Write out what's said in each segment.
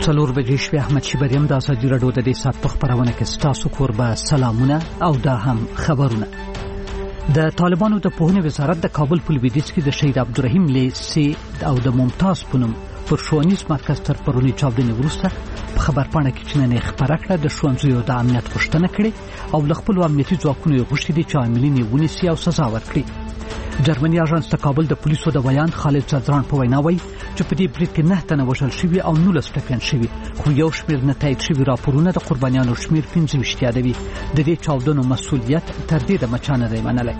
څلور بجې شوې. احمد شیبریم د ازادي راډیو د دې ساعت په خپرونه کې ستاسو کوربه سلامونه او دا هم خبرونه. د طالبانو د پوهنې وزارت د کابل په لویدیځ کې د شهید عبدالرحیم لیسي او د ممتاز پونم پر ښوونیز مرکز تر پرونی چاودنې وروسته په خبرپاڼه کې چننې خبره کړه د ښوونځیو د امنیت غوښتنه کړې او له خپلو امنیتي ځواکونو یې غوښتي دي چې عاملین یې ونیسي او سزا ورکړي. جرمني اژانس د کابل د پولیسو د بیان خالد زدران په وینا وایي چې په دې برید کې 9 تنه وژل شوي او 19 ټپیان شوي، خو یو شمېر نه تایید شوي راپورونه د قربانیانو شمېر 25 یادوي. د دې چاودنو مسؤلیت تر دې د مچا نه دی منلی.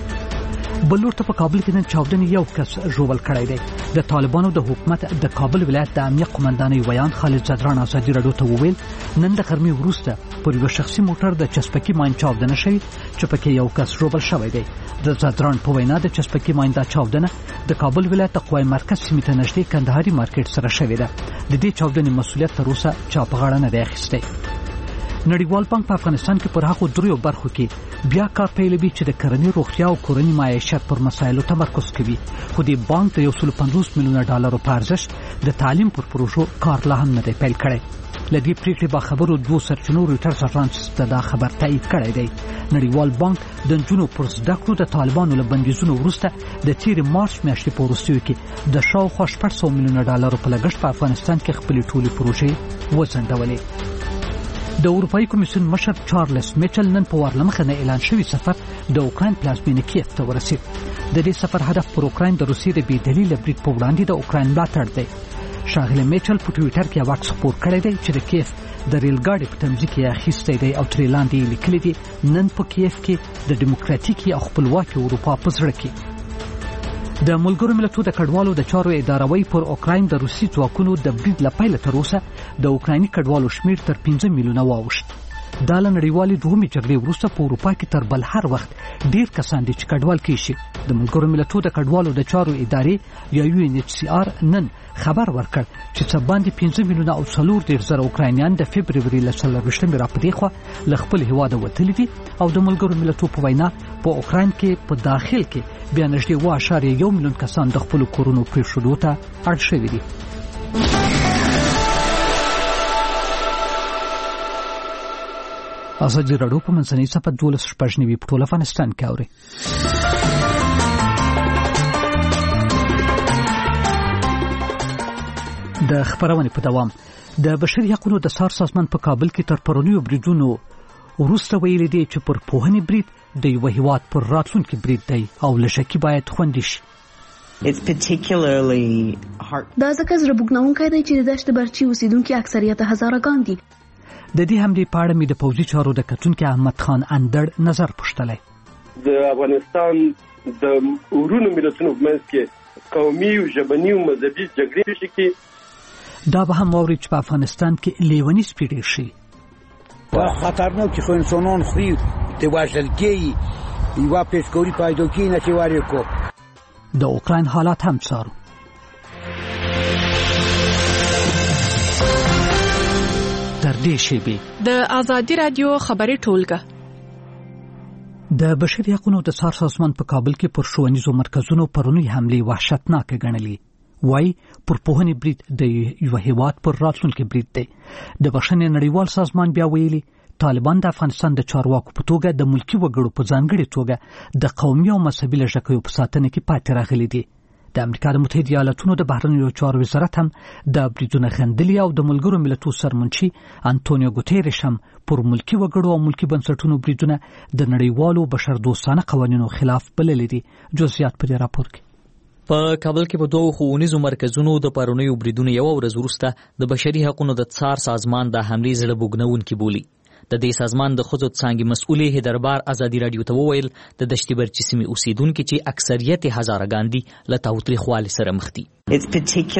بل ورته په کابل کې نن چاودنې یو کس ژوبل کړی دی. د طالبانو د حکومت د کابل ولایت د امنیه قومندانۍ ویان خالد زدران ازادي راډیو ته وویل نن د غرمې وروسته پر یو شخصي موټر د چسپکي ماین چاودنه شوې چې پکې یو کس ژوبل شوی دی. د زدران په وینا د چسپکي ماین د چاودنه د کابل ولایت د قوای مرکز سیمې ته نږدې کندهاري مارکیټ سره شوې ده. د دې چاودنې مسؤلیت تر اوسه چا په غاړه نه دی اخیستی. نړیوال بانک په افغانستان کې پر هغو دریو برخو کې بیا کار پیلوي چې د کرنې روغتیا او کورني معیشت پر مسایلو تمرکز کوي، خو د بانک د 150 میلیونه ډالرو په ارزښت د تعلیم پر پروژو کار لا هم نه دی پیل کړی. له دې پریکړې باخبرو دوو سرچینو رویټرز اژانس ته دا خبر تایید کړی دی. نړیوال بانک د نجونو پر زده کړو د طالبانو له بندیزونو وروسته د تېرې مارچ میاشتې په وروستیو کې د شاوخوا 600 میلیونه ډالرو په لګښت په افغانستان کې خپلې ټولې پروژې وځنډولې. د اروپایي کمیسیون مشر چارلز میچل نن په وارلمخه نه اعلان شوی سفر د اوکراین پلازمینه کیف ته ورسید. د دې سفر هدف پر اوکراین د روسیې د بې دلیله برید په وړاندې د اوکراین ملاتړ دی. ښاغلی میچل په ټویټر کې یو عکس خپور کړی دی چې د کیف د ریل ګاډي په تمځي کې اخیستی دی او ترې لاندې یې لیکلي دي نن په کیف کې د ډیموکراتیکي او خپلواکې اروپا په زړه کې. د ملګرو ملتونو د کډوالو د چارو اداروي پر اوکراین د روسي ځواکونو د برید له پیله تر اوسه د اوکرایني کډوالو شمېر تر 15 میلیونه واوښت. دا له نړیوالې دوهمې جګړې وروسته په اروپا کې تر بل هر وخت ډېر کسان دي چې کډوال کېږي شي. د ملګرو ملتونو د کډوالو د چارو ادارې یا UNHCR نن خبر ورکړ چې څه باندې 15 میلیونه او 4.4 اوکراینیان د فبروري له 24 راپدې خوا له خپل هیواده وتلي دي او د ملګرو ملتونو په وینا په اوکراین کې په داخل کې بیا نږدې 1.1 میلیون کسان د خپل کورونو پرېښودو ته اړ شوي دي. ازادي راډیو په منځنۍ صفحه 12 په ټول افغانستان کې اوري. د خبرونې په دوام د بشري حقوقو د څار سازمان په کابل کې تر پرونیو بریدونو وروسته ویلي دی چې پر پوهنې برید د یو هیواد پر راتلونکي برید دی او له شکه باید خوندي شي. دا ځکه زړه بوږنونکی دی چې د دشت برچي اوسیدونکي اکثریت هزارهګان دي. د دې همدې په اړه مې د پوځي چارو د کتونکي احمد خان اندړ نظر پوښتلی. د افغانستان د ورونو ملتونو منځ کې قومي او ژبني او مذهبي جګړې شي دا به هم واوري چې په افغانستان کې لیونی سپیډ شي. خطرناک خو انسانان خوري د وژلګي یو پیشګوري پیدا کی نه چواري کو. د اوکراین حالات هم څارو. تر دې شیبې د ازادي رادیو خبري ټولګه د بشري حقوقو د څار سازمان په کابل کې پر ښوونیزو مرکزونو پرونی حملې وحشتناک ګڼلې. وای پر پوهنې برید د یو هیواد پر راتلونکي برید دی. د بشري نړیوال سازمان بیا ویلي طالبان د افغانستان د چارواکو په توګه د ملکی وګړو په ځانګړي توګه د قومي او مذهبي لږکیو په ساتنه کې پاتې راغلي دي. د امریکا د متحده ایالاتونو د بهرنیو چارو وزارت هم د بریدونو غندلي او د ملګرو ملتونو سرمنشي انټونیو ګوتيريش هم پر ملکی وګړو او ملکی بنسټونو بریدونه د نړیوالو بشردوستانه قوانینو خلاف بللي دي. جزئیات په دې راپور کې. په کابل کې په دوه ښوونیزو مرکزونو د پرونیو بریدونو یو ورځ وروسته د بشري حقوقو د څار سازمان د حملې زړه بوږنونکي بولي. د دې سازمان د ښځو څانګې مسؤلې هدربار ازادي راډیو ته وویل د دشتي برچي سیمې اوسیدونکي چې اکثریت هزارهګان دي له تاوتریخوالي سره مخ دي. دا ځکه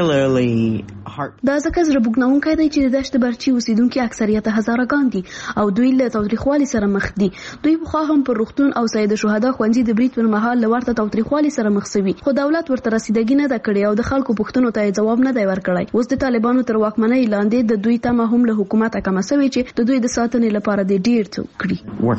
زړه بوږنونکی دی چې د دشت برچي اوسیدونکي اکثریت هزارهګان دي او دوی له تاوتریخوالي سره مخ دي. دوی پخوا هم پر روغتون او سید شهدا ښوونځي د برید پر مهال له ورته تاوتریخوالي سره مخ شوي، خو دولت ورته رسیدګي نه ده کړې او د خلکو پوښتنو ته جواب نه دی ورکړی. اوس د طالبانو تر واکمنۍ لاندې د دوی تمه هم له حکومت کمه شوې چې د دوی د ساتنې لپاره د ډیر څه کړي.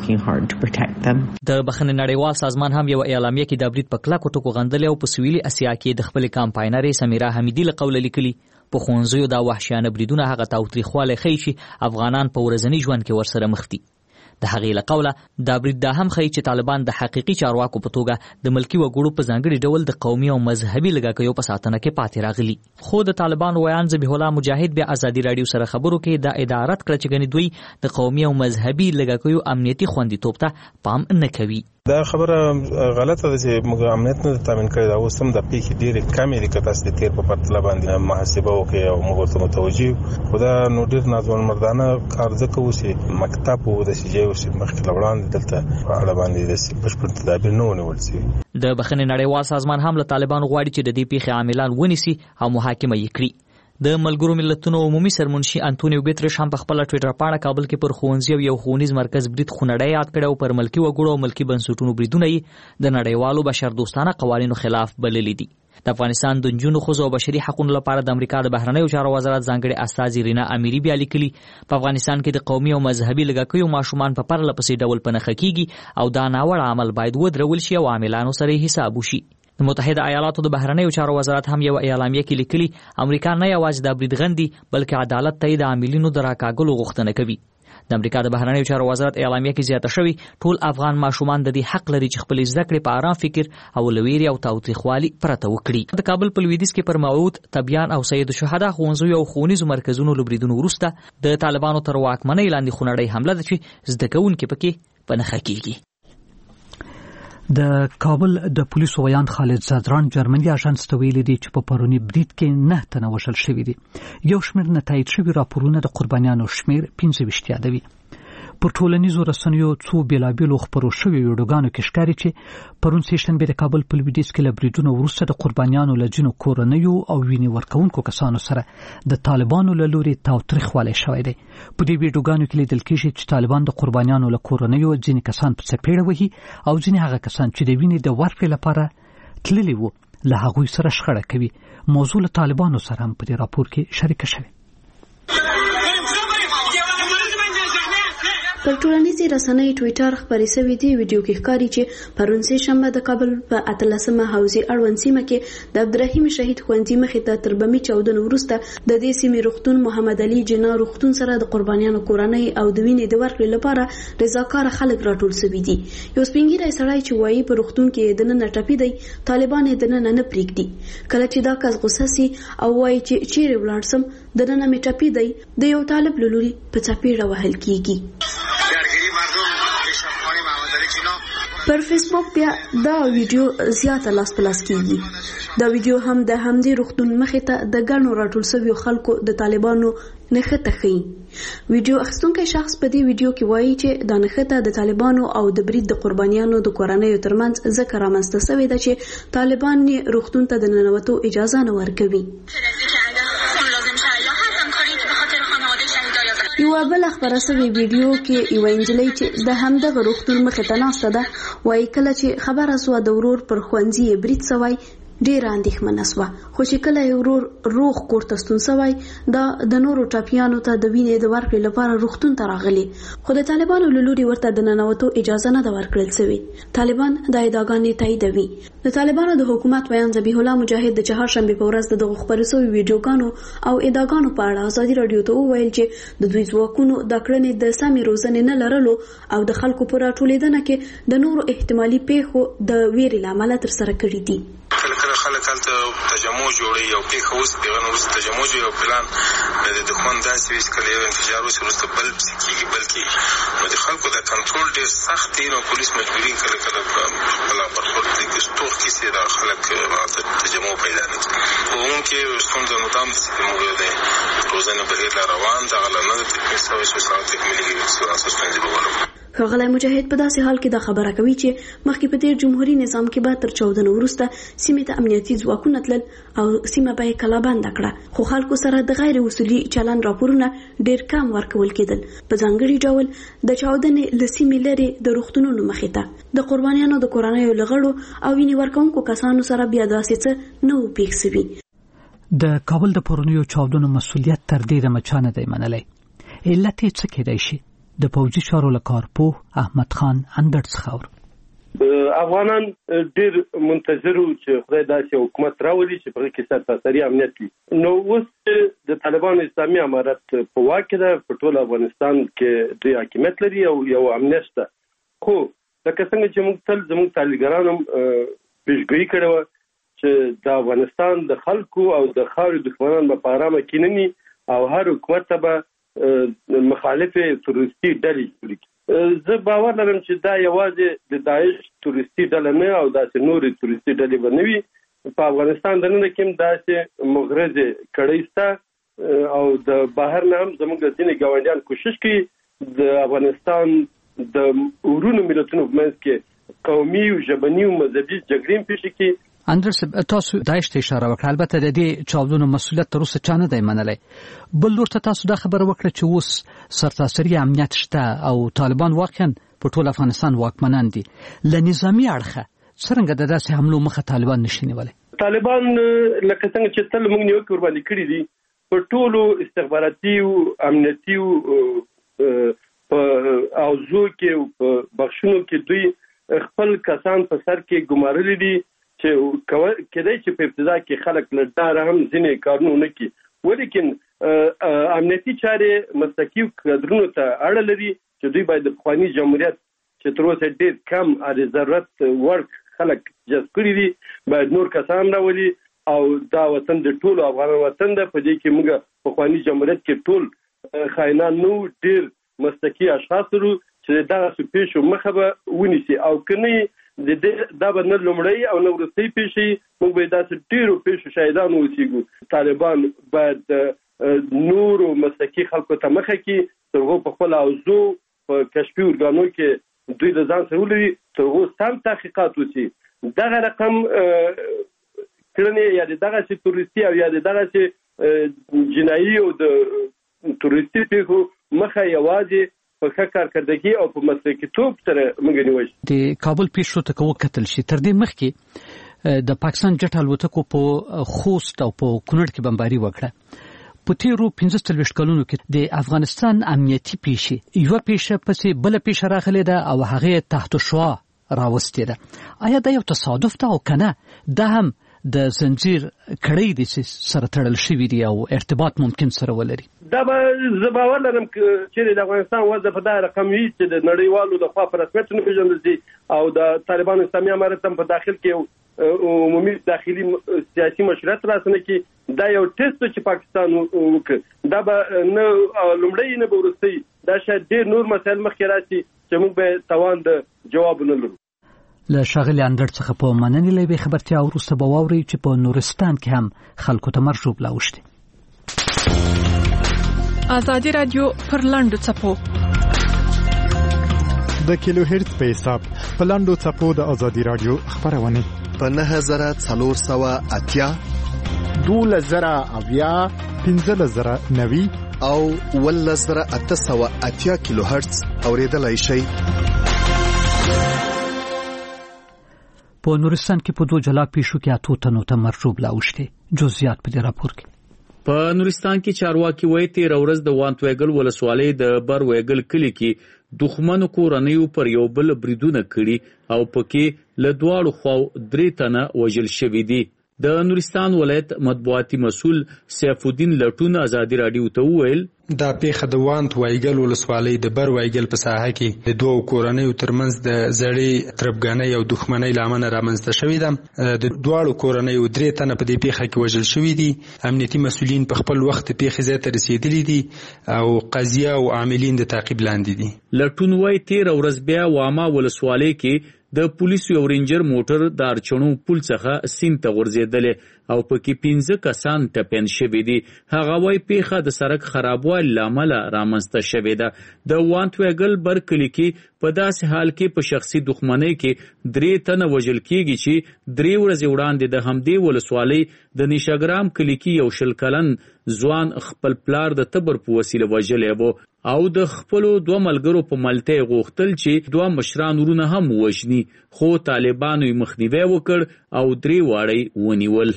د بخښنې نړیوال سازمان هم یو اعلامیه کې د برید په کلکو ټکو غندلې او په سویلي اسیا کې د خپل کمپاینرې سمیرا حمیدی له قوله لیکلي په ښوونځیو دا وحشیانه بریدونه هغه تاوتریخوالی ښیي چې افغانان په ورځني ژوند کې ورسره مخ دي. د هغې له قوله دا برید دا هم ښیي چې طالبان د حقیقي چارواکو په توګه د ملکي وګړو په ځانګړي ډول د قومي او مذهبي لږکیو په ساتنه کې پاتې راغلي. خو د طالبانو ویان ذبیح الله مجاهد بیا ازادي راډیو سره خبرو کې دا ادعا رد کړه چې ګنې دوی د قومي او مذهبي لږکیو امنیتي خوندیتوب ته پام نه کوي. دا خبره غلطه ده چې موږ امنیت نه تامین کړی. دا اوس هم د پیښې ډېرې کمې دي که تاسو د تیر په پرتله باندې محاسبه وکړئ او موږ ورته متوجه خو دا نو ډېر ناځوانمردانه کار ځکه و چې مکتب و داسې ځای و چې مخکې له وړاندې دلته په اړه باندې داسې بشپړ تدابیر نه ونیول شوي. د بخښنې نړیوال سازمان هم له طالبانو غواړي چې د دې پیښې عاملان ونیسي او محاکمه یې کړي. د ملګرو ملتونو عمومي سرمنشي انټونیو ګوتریش هم په خپل ټویټر پاڼه کابل کې پر ښوونځي او یو ښوونیز مرکز برید خونړی یاد کړی او پر ملکي وګړو او ملکي بنسټونو بریدونه یې د نړیوالو بشردوستانه قوانینو خلاف بللي دي. د افغانستان د نجونو ښځو او بشري حقوقو لپاره د امریکا د بهرنیو چارو وزارت ځانګړي استازي رینا امیري بیا لیکلي په افغانستان کې د قومي او مذهبي لږکیو ماشومان په پرله پسې ډول په نښه کیږي او دا ناوړه عمل باید ودرول شي او عاملانو سره حساب وشي. د متحده ایالاتو د بهرنیو چارو وزارت هم یو اعلامیه کې لیکلي امریکا نه یوازې د بریدغندي بلکې عدالت ته د عاملینو د راکاږلو غوښتنه کوي. د امریکا د بهرنیو چارو وزارت اعلامیه کې زیاته شوی ټول افغان ماشومان د دې حق لري چې خپل زده کړې په آرام فکر او لویری او تاوتریخوالي پرته وکړي. د کابل په لویدیځ کې پر موعود تبیان او سید الشهدا ښوونځیو او ښوونیزو مرکزونو لبریدونو وروسته د طالبانو تر واکمنۍ لاندې خونړۍ حمله ده چې زده کوونکي پکې په نښه کیږي. د کابل د پولیسو ویان خالد زادران جرمني اژانس ته ویلي دي چې په پرونی برید کې 9 تنه وژل شوي دي. یو شمېر نه تایید شوي راپورونه د قربانیانو شمېر 25 یادوي. پر ټولنیزو رسنیو څو بیلابیلو خپرو شوي ویډیوګانو کې ښکاري چې پرون سهشنبه د کابل په لویدیځ کې له بریدونو وروسته د قربانیانو له ځینو کورنیو او وینې ورکوونکو کسانو سره د طالبانو له لوري تاوتریخوالی شوی دی. په دې ویډیوګانو کې لیدل کېږي چې طالبان د قربانیانو له کورنیو ځینې کسان په څپېړه وهي او ځینې هغه کسان چې د وینې د ورکړې لپاره تللي وو له هغوی سره شخړه کوي. موضوع له طالبانو سره هم په دې راپور کې شریکه شوې. پر ټولنیزې رسنۍ ټویټر خبرې شوې دي ویډیو کې ښکاري چې پرون سهشنبه د کابل په 18مه حوزې اړوند سیمه کې د عبدالرحیم شهید ښوونځي مخې ته تر بمي چاودنو وروسته د دې سیمې روغتون محمد علي جنا روغتون سره د قربانیانو کورنۍ او د وینې د ورکړې لپاره رضاکار خلک راټول شوي دي. یو سپینګیری سړی چې وایي په روغتون کې دننه ټپي دی طالبان یې دننه نه پرېږدي. کله چې دا کس غوسه سي او وایي چې چیرې ولاړ سم دننه مې ټپي دی د یو طالب له لوري په څپېړه وهل کیږي. پر فیسبوک بیا دا ویډیو زیاته لاس په لاس کیږي. دا ویډیو هم د همدې روغتون مخې ته د ګڼو راټول شویو خلکو د طالبانو نښته ښیي. ویډیو اخیستونکی شخص په دې ویډیو کې وایي چې دا نښته د طالبانو او د برید د قربانیانو د کورنیو ترمنځ ځکه رامنځته شوې ده چې طالبان یې روغتون ته د ننوتو اجازه نه ورکوي. یو بل خبره سوي ویډیو کې یو انجلۍ چې د همدغه روغتون مخې ته ناسته ده وایي کله چې خبره سوه د ورور پر ښوونځي برید سوی ډېره اندېښمنه سوه خو چې کله یې ورور روغ کور ته ستون سوی دا د نورو ټپیانو ته د وینې د ورکړې لپاره روغتون ته راغلي خو د طالبانو له لوري ورته د ننوتو اجازه نه ده ورکړل سوې. طالبان دا ادعاګانې تاییدوي. د طالبانو د حکومت ویان ذبیح الله مجاهد د چهارشنبې په ورځ دغه خپرې شوي ویډیوګانو او ادعاګانو په اړه ازادي راډیو ته وویل چې د دوی ځواکونو د کړنې د سمې روزنې نه لرلو او د خلکو په راټولېدنه کې د نورو احتمالي پیښو د ویرې له امله ترسره کړي دي. خلک هلته تجمع جوړوي او پیښه اوس دغه نه وروسته تجمع جوړوي او پلان د دښمن داسې وي چې کله یو انفجار وشي وروسته بل پسې کېږي بلکې نو د خلکو دا کنټرول ډېر سخت دی. نو پولیس مجبوري کله خپله برخورد کوي چې ټوغ کیسې دا خلک هلته تجمع پیدا نه کړي. خو ښوونکي ستونزه مدام زموږ د روزنې بهیر لا روان دغه لا نه ده تکمیل شوی چې اوس هغه تکمیلېږي ستاسو ستونزې به ولرو. ښاغلی مجاهد په داسې حال کې دا خبره کوي چې مخکې په تیر جمهوري نظام کې به تر چاودنو وروسته سیمې ته امنیتي ځواکونه تلل او سیمه به یې کلابنده کړه خو خلکو سره د غیر اصولي چلند راپورونه ډېر کم ورکول کېدل. په ځانګړي ډول د چاودنې له سیمې لرې د روغتونونو مخې ته د قربانیانو د کورنیو له غړو او وینې ورکوونکو کسانو سره بیا داسې څه نه و پېښ شوي. د کابل د پرونیو چاودنو مسؤلیت تر ډېره مچا نه دی منلی. علت یې څه کېدای شي؟ د پوځي چارو له کارپوه احمد خان اندړ څخه اورو. افغانان ډیر منتظر وو چې خدای داسې حکومت راولي چې په کې سرتاسري امنیت وي. نو اوس د طالبانو اسلامي امارت په واک کې ده، په ټول افغانستان کې دوی حاکمیت لري او یو امنیت شته. خو لکه څنګه چې موږ تل زموږ طالبانو پیشګویي کړې وه چې د افغانستان د خلکو او د خاورې دښمنان به په ارامه کینني او هر حکومت ته به مخالفې تروریستي ډلې جوړې کړي. زه باور لرم چې دا یوازې د داعش تروریستي ډله نه او داسې نورې تروریستي ډلې به نه وي. په افغانستان دننه کې هم داسې مغرضې کړۍ شته او د بهر نه هم زموږ ځینې ګاونډیان کوشش کوي د افغانستان د ورونو ملتونو په منځ کې قومي او ژبني او مذهبي جګړې پیښې کړي. اندرس تاسو داعش ته اشاره وکړه، البته د دې چاودنو مسؤلیت تر اوسه چا نه دی منلی. بل لور ته تاسو دا خبره وکړه چې اوس سرتاسري امنیت شته او طالبان واقعا په ټول افغانستان واکمنان دي. له نظامي اړخه څرنګه د داسې حملو مخه طالبان نشي نیولی؟ طالبان لکه څنګه چې تل موږ نیوکې ورباندې کړي دي، په ټولو استخباراتي او امنیتي اوضاع کې او په بخښونو کې دوی خپل کسان په سر کې ګمارلي دي چې کېدای چې په ابتدا کې خلک له ډاره هم ځینې کارونه ونه کړي، ولیکن امنیتي چارې مسلکي کادرونو ته اړه لري چې دوی باید د پخواني جمهوریت چې تر اوسه ډېر کم د ضرورت وړ خلک جذب کړي دي باید نور کسان راولي او دا وطن د ټولو افغانانو وطن ده. په دې کې موږ پخواني جمهوریت کې ټول خاینان نو ډېر مسلکي اشخاص لرو چې دغسې پیښو مخه به ونیسي او که نه دا به نه لومړی او نه وروستۍ پیښې، موږ به داسې ډېرو پیښو شاهدان اوسېږو. طالبان باید نورو مسلکي خلکو ته مخه کړي، تر هغو په خپل اوضاع په کشفي ارګانو کې دوی د ځان سره ولري، تر هغو سم تحقیقات وشي. دغه رقم کړنې یا د دغسې تروریستي او یا د دغسې جنایي او د تروریستي پیښو مخه یوازې په ښه کارکردګي او په مسلکیتوب سره موږ نیول شي. د کابل پیښو ته که وکتل شي، تر دې مخکې د پاکستان جټ الوتکو په خوست او په کونړ کې بمباري وکړه. په تیرو 45 کلونو کې د افغانستان امنیتي پیښې یوه پیښه پسې بله پیښه راغلې ده او هغې تحت شعا راوستې ده. آیا دا یو تصادف ده او که نه دا هم د زنجیر کړۍ دي چې سره تړل شوي دي او ارتباط ممکن سره ولري؟ دا به زه باور لرم چې د افغانستان وضع په دا رقم وي چې د نړیوالو لخوا په رسمیت نه پېژندل شي او د طالبانو اسلامي امارت هم په داخل کې عمومي داخلي سیاسي مشروعیت راسنه کې دا یو ټیسټ چې پاکستان وکړ، دا به نه لومړی نه به وروستۍ، دا شاید ډېر نور مسایل مخکې راشي چې موږ به توان د جواب نه لرو. له ښاغلي اندړ څخه په مننې له یوې خبرتیا وروسته به واورئ چې په نورستان کې هم خلکو ته مرج وبلا اوښتې. ازادي رادیو پر لنډو څپو د کیلو هرتز په حساب په لنډو څپو د ازادي رادیو خبرونه په 9480 12080 15090 او 11880 کیلو هرتز اوریدلای شئ. په نورستان کې په 2 جلا پیښو کې 8 تنو ته مرج وبلا اوښتې. جزئیات په دې راپور کې. په نورستان کې چارواکي وایي تیر ورځ د وانتویګل ولسوالۍ د برویګل کلی کې دښمنو کورنیو پر یو بل بریدونه کړي او پکې له دواړو خواو 3 تنه وژل شوي دي. د نورستان ولایت مطبوعاتي مسؤل سیف الدین لټون ازادي رادیو ته وویل دا پیښه د وانتویګل ولسوالۍ د برویګل په ساحه کې د دوو کورنیو ترمنځ د زړې تربګانۍ او دښمنۍ له امله رامنځته شوې ده. د دواړو کورنیو 3 تنه په دې پیښه کې وژل شوي دي. امنیتي مسؤلین په خپل وخت پیښې ځای ته رسېدلي دي او قضیه او عاملین د تعقیب لاندې دي. لټون وایي تیر ورځ بیا واما ولسوالۍ کې د پولیسو یو رینجر موټر د ارچڼو پل څخه سیند ته غورځېدلی او پکې 15 کسان ټپیان شوي دي. هغه وایي پیښه د سړک خرابوالي له امله رامنځته شوې ده. د وانتویګل بر کلي کې په داسې حال کې په شخصي دښمنۍ کې 3 تنه وژل کېږي چې 3 ورځې وړاندې د همدې ولسوالۍ د نیشاګرام کلي کې یو 20 کلن ځوان خپل پلار د تبر په وسیله وژلی و او د خپلو 2 ملګرو په ملتۍ غوښتل چې 2 مشران ورونه هم وژني، خو طالبانو یې مخنیوی وکړ او 3 واړه ونیول.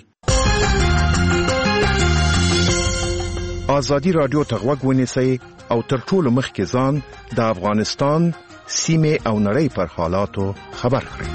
ازادي رادیو ته غوږ ونیسئ او تر ټولو مخکې ځان د افغانستان سیمه او نړۍ پر حالاتو خبر کړي.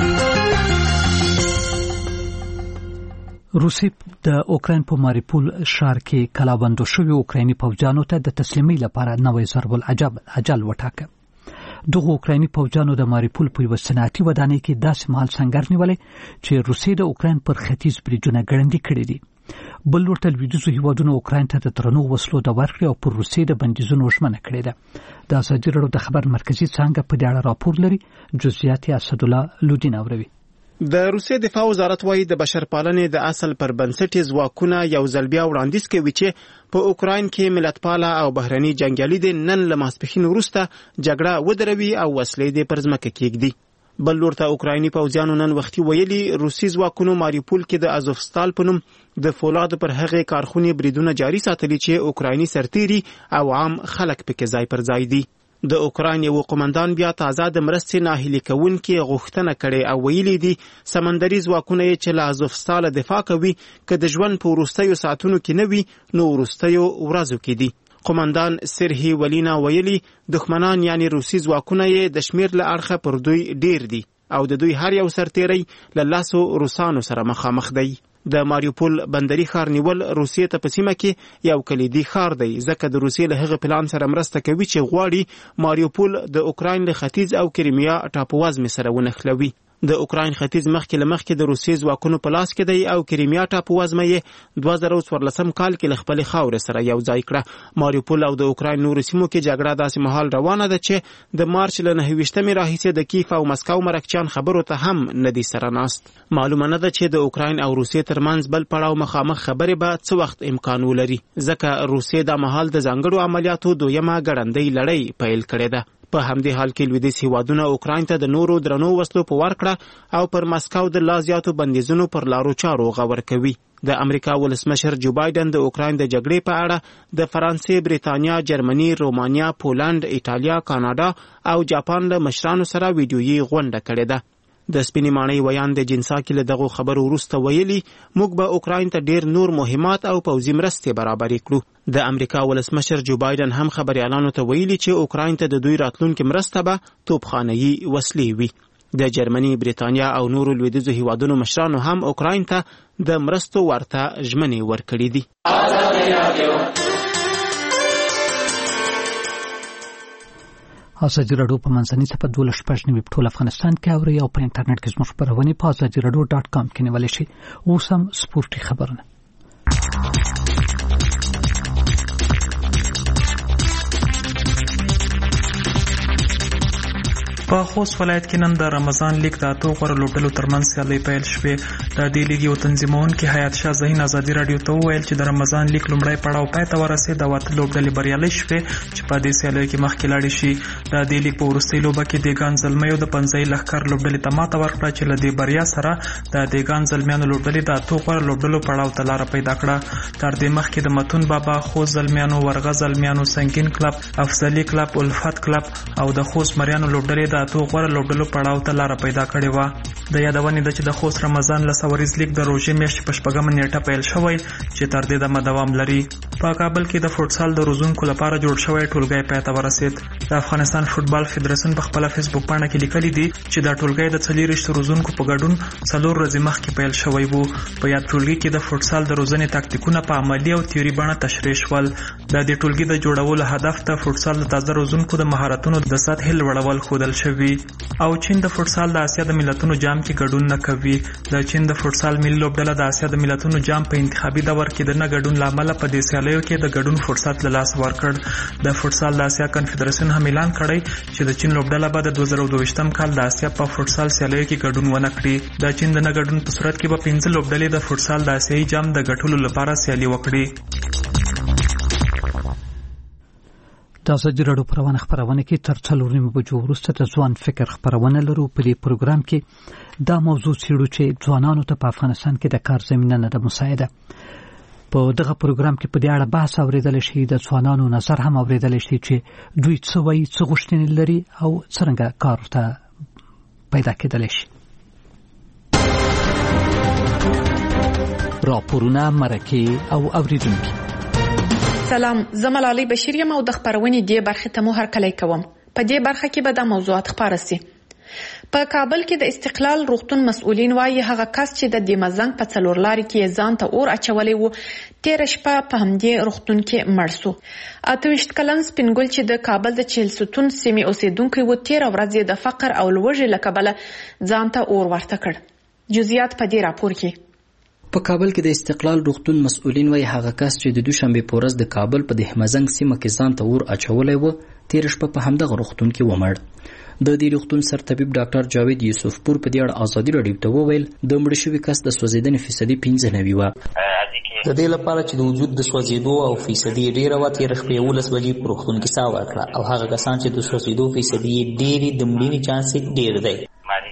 روسي د اوکراین په ماریپول ښار کې کلابندو شوی اوکرایني پوځیانو ته د تسلیمۍ لپاره نوې ضرب الاجل وټاکه. دغه اوکرایني پوځیانو د ماریپول په یوه صنعتي ودانۍ کې داسې مهال سنګر نیولې چې روسي د اوکراین پر ختیځ بریدونه ګړندي کړي دي. بل ورته لویدیځو هیوادونو اوکراین ته د درنو وسلو د ورکړې او پر روسي د بندیزونو ژمنه کړې ده. د ازادي راډیو د خبر مرکزي څانګه په دې اړه راپور لري. جزئیات اسدالله لودین اوروي. د روسیې دفاع وزارت وايي د بشرپالنې د اصل پر بنسټ ځواکونه یو ځل بیا وړاندیز کوي چې په اوکراین کې ملتپاله او بهرني جنگیالي د نن له ماسپښین وروسته جګړه ودروي او وسلې د پر ځمکه کېږدي. بل ورته اوکرایني پوځیانو نن وختي ویلي روسي ځواکونو ماریپول کې د ازوفستال په نوم د فولاد پر هغه کارخونې بریدونه جاري ساتلي چې اوکرایني سرتیري او عام خلک پکې ځای پر ځای دي. د اوکراین یو قومندان بیا تازه د مرستې ناهیلي کوونکې غوښتنه کړې او ویلي دي سمندري ځواکونه یې چې له ازوفستال دفاع کوي که د ژوند په وروستیو ساعتونو کې نه وي نو وروستیو ورځو کې دي. قومندان سرهی ولینا ویلي دښمنان یعنی روسي ځواکونه یې د شمیر له اړخه پر دوی ډیر دي او د دوی هر یو سرتیری له لاسو روسانو سره مخامخ دی. د ماریوپول بندري ښار نیول روسیې ته په سیمه کې یو کلیدي ښار دی ځکه د روسیې له هغه پلان سره مرسته کوي چې غواړي ماریوپول د اوکراین له ختیځ او کریمیا ټاپووزمې سره ونښلوي. د اوکراین ختیځ مخکې له مخکې د روسیې ځواکونو په لاس کې دی او کریمیا ټاپووزمه یې 2014 کال کې له خپلې خاورې سره یو ځای کړه. ماریوپول او د اوکراین نورو سیمو کې جګړه داسې مهال روانه ده چې د مارچ له 29مې راهیسې د کیف او مسکو مرکچیان خبرو ته هم نه دي سره ناست. معلومه نه ده چې د اوکراین او روسیې ترمنځ بل پړاو مخامخ خبرې به څه وخت امکان ولري ځکه روسیې د مهال د ځانګړو عملیاتو دویمه ګړندۍ لړۍ پیل کړې ده. په همدې حال کې لویدیځ هیوادونه اوکراین ته د نورو درنو وسلو په ورکړه او پر مسکو د لا زیاتو بندیزونو پر لارو چارو غور کوي. د امریکا ولسمشر جو بایدن د اوکراین د جګړې په اړه د فرانسې، بریتانیا، جرمني، رومانیا، پولند، ایټالیا، کاناډا او جاپان له مشرانو سره ویډیويي غونډه کړې ده. د سپینې ماڼۍ ویان د جنساکي له دغو خبرو وروسته ویلي موږ به اوکراین ته ډیر نور مهمات او پوځي مرستې برابرې کړو. د امریکا ولسمشر جو بایدن هم خبريالانو ته ویلي چې اوکراین ته د دوی راتلونکي مرسته به توپخانه‌يي وسلې وي. د جرمني، بریتانیا او نورو لویدیځو هیوادونو مشرانو هم اوکراین ته د مرستو ورته ژمنې ورکړې دي. ازادي راډیو په منځنۍ صفحه 12 په ټول افغانستان کې اوري او په انټرنیټ کې زموږ خبرونه په azadiiradio.com کې نیول شي. اوس هم سپورتي خبرونه. په خوست ولایت کې نن د رمضان لیگ د اتو غوره لوبډلو ترمنځ سیالۍ پیل شوې. د دې لیگ یو تنظیمونکي حیات شاه ذهین ازادي راډیو ته وویل چې د رمضان لیگ لومړی پړاو پای ته ورسېد او اته لوبډلې بریالۍ شوې چې په دې سیالیو کې مخکې لاړې شي. د دې لیگ په وروستۍ لوبه کې دیګان زلمیو د پنځۍ لښکر لوبډلې ته ماته ورکړه چې له دې بریا سره د دیګان زلمیانو لوبډلې د اتو غوره لوبډلو پړاو ته لاره پیدا کړه. تر دې مخکې د متون بابا، خوست زلمیانو، ورغه زلمیانو، سنگین کلب، افضلي کلب، الفت کلب او د خوست مریانو لوبډلې د اتو غوره لوبډلو پړاو ته لاره پیدا کړې و. د یادونې ده چې د خوست رمضان لسوریز لیگ د روژې میاشتې په 8مه نیټه پیل شوی چې تر دې دمه دوام لري. په کابل کې د فوټسال د روزونکو لپاره جوړ شوی ټولګی پای ته ورسید. د افغانستان فوټبال فدراسیون په خپل فیسبوک پاڼه کې لیکلي دي چې دا ټولګی د 40 روزونکو په ګډون 4 ورځې مخکې پیل شوی وو. په یاد ټولګي کې د فوټسال د روزنې تاکتیکونه په عملی او تیوري بڼه تشریح شول. د دې ټولګي د جوړولو هدف د فوټسال د تازه روزونکو د مهارتونو د سطح لوړول ښودل شوی. او چین د فوټسال د اسیا د ملتونو جام کې ګډون نه کوي. د چین د فوټسال ملي لوبډله د اسیا د ملتونو جام په انتخابي دور کې د نه ګډون لامل په دې سیالیو کې د ګډون فرصت له لاس ورکړ. د فوټسال د اسیا کنفدراسیون هم اعلان کړی چې د چین لوبډله به د 2022م کال د اسیا په فوټسال سیالیو کې ګډون ونه کړي. د چین د نه ګډون په صورت کې به 15 لوبډلې د فوټسال د اسیایي جام د ګټلو لپاره سیالي وکړي. د ازادي راډیو خبرونه کې تر 4 بجو وروسته د ځوان فکر خبرونه لرو. په دې پروګرام کې دا موضوع څېړو چې ځوانانو ته په افغانستان کې د کار زمینه نه ده مساعده. په دغه پروګرام کې په دې اړه بحث اوریدل شي، د ځوانانو نظر هم اوریدل شي چې دوی څه وایي، څه غوښتنې لري او څنګه کار ته پیدا کېدل شي. راپورونه، مرکې او اوریدونکي. سلام، زه ملالۍ بشیر یم او د خبرونې دې برخې ته مو هرکلی کوم. په دې برخه کې به د موضوعات خبره سي. په کابل کې د استقلال روغتون مسؤلین وايي هغه کس چې د دیمزنګ په څلور لارې کې ځان ته اور اچولې وو تیر شپه په همدې روغتون کې مړ شو. 28 کلن سپینګل چې د کابل د چهلستون سیمې اوسیدونکی و تیر ورځ د فقر او لوږې له کبله ځان ته اور ورته کړ. جزئیات په دې راپور کې. په کابل کې د استقلال روغتون مسؤلین وايي هغه کس چې د دوشنبه په ورځ د کابل په دیمزنګ سیمه کې ځان ته اور اچولې وو تیر شپه په همدغه روغتون کې ومړ. د دې روغتون سرطبیب ډاکټر جاوید یوسف پور په دې اړه ازادي راډیو ته وویل د مړ شوي کس د سوځیدنې فیصدي 95 وه. د دې لپاره چې د وجود د سوځیدو او فیصدي ډیره وه تېره شپه 11 بجې په روغتون کې ساه ورکړه او هغه کسان چې د سوځیدو فیصدي یې ډېرې د مړینې چانس یې ډېر دی.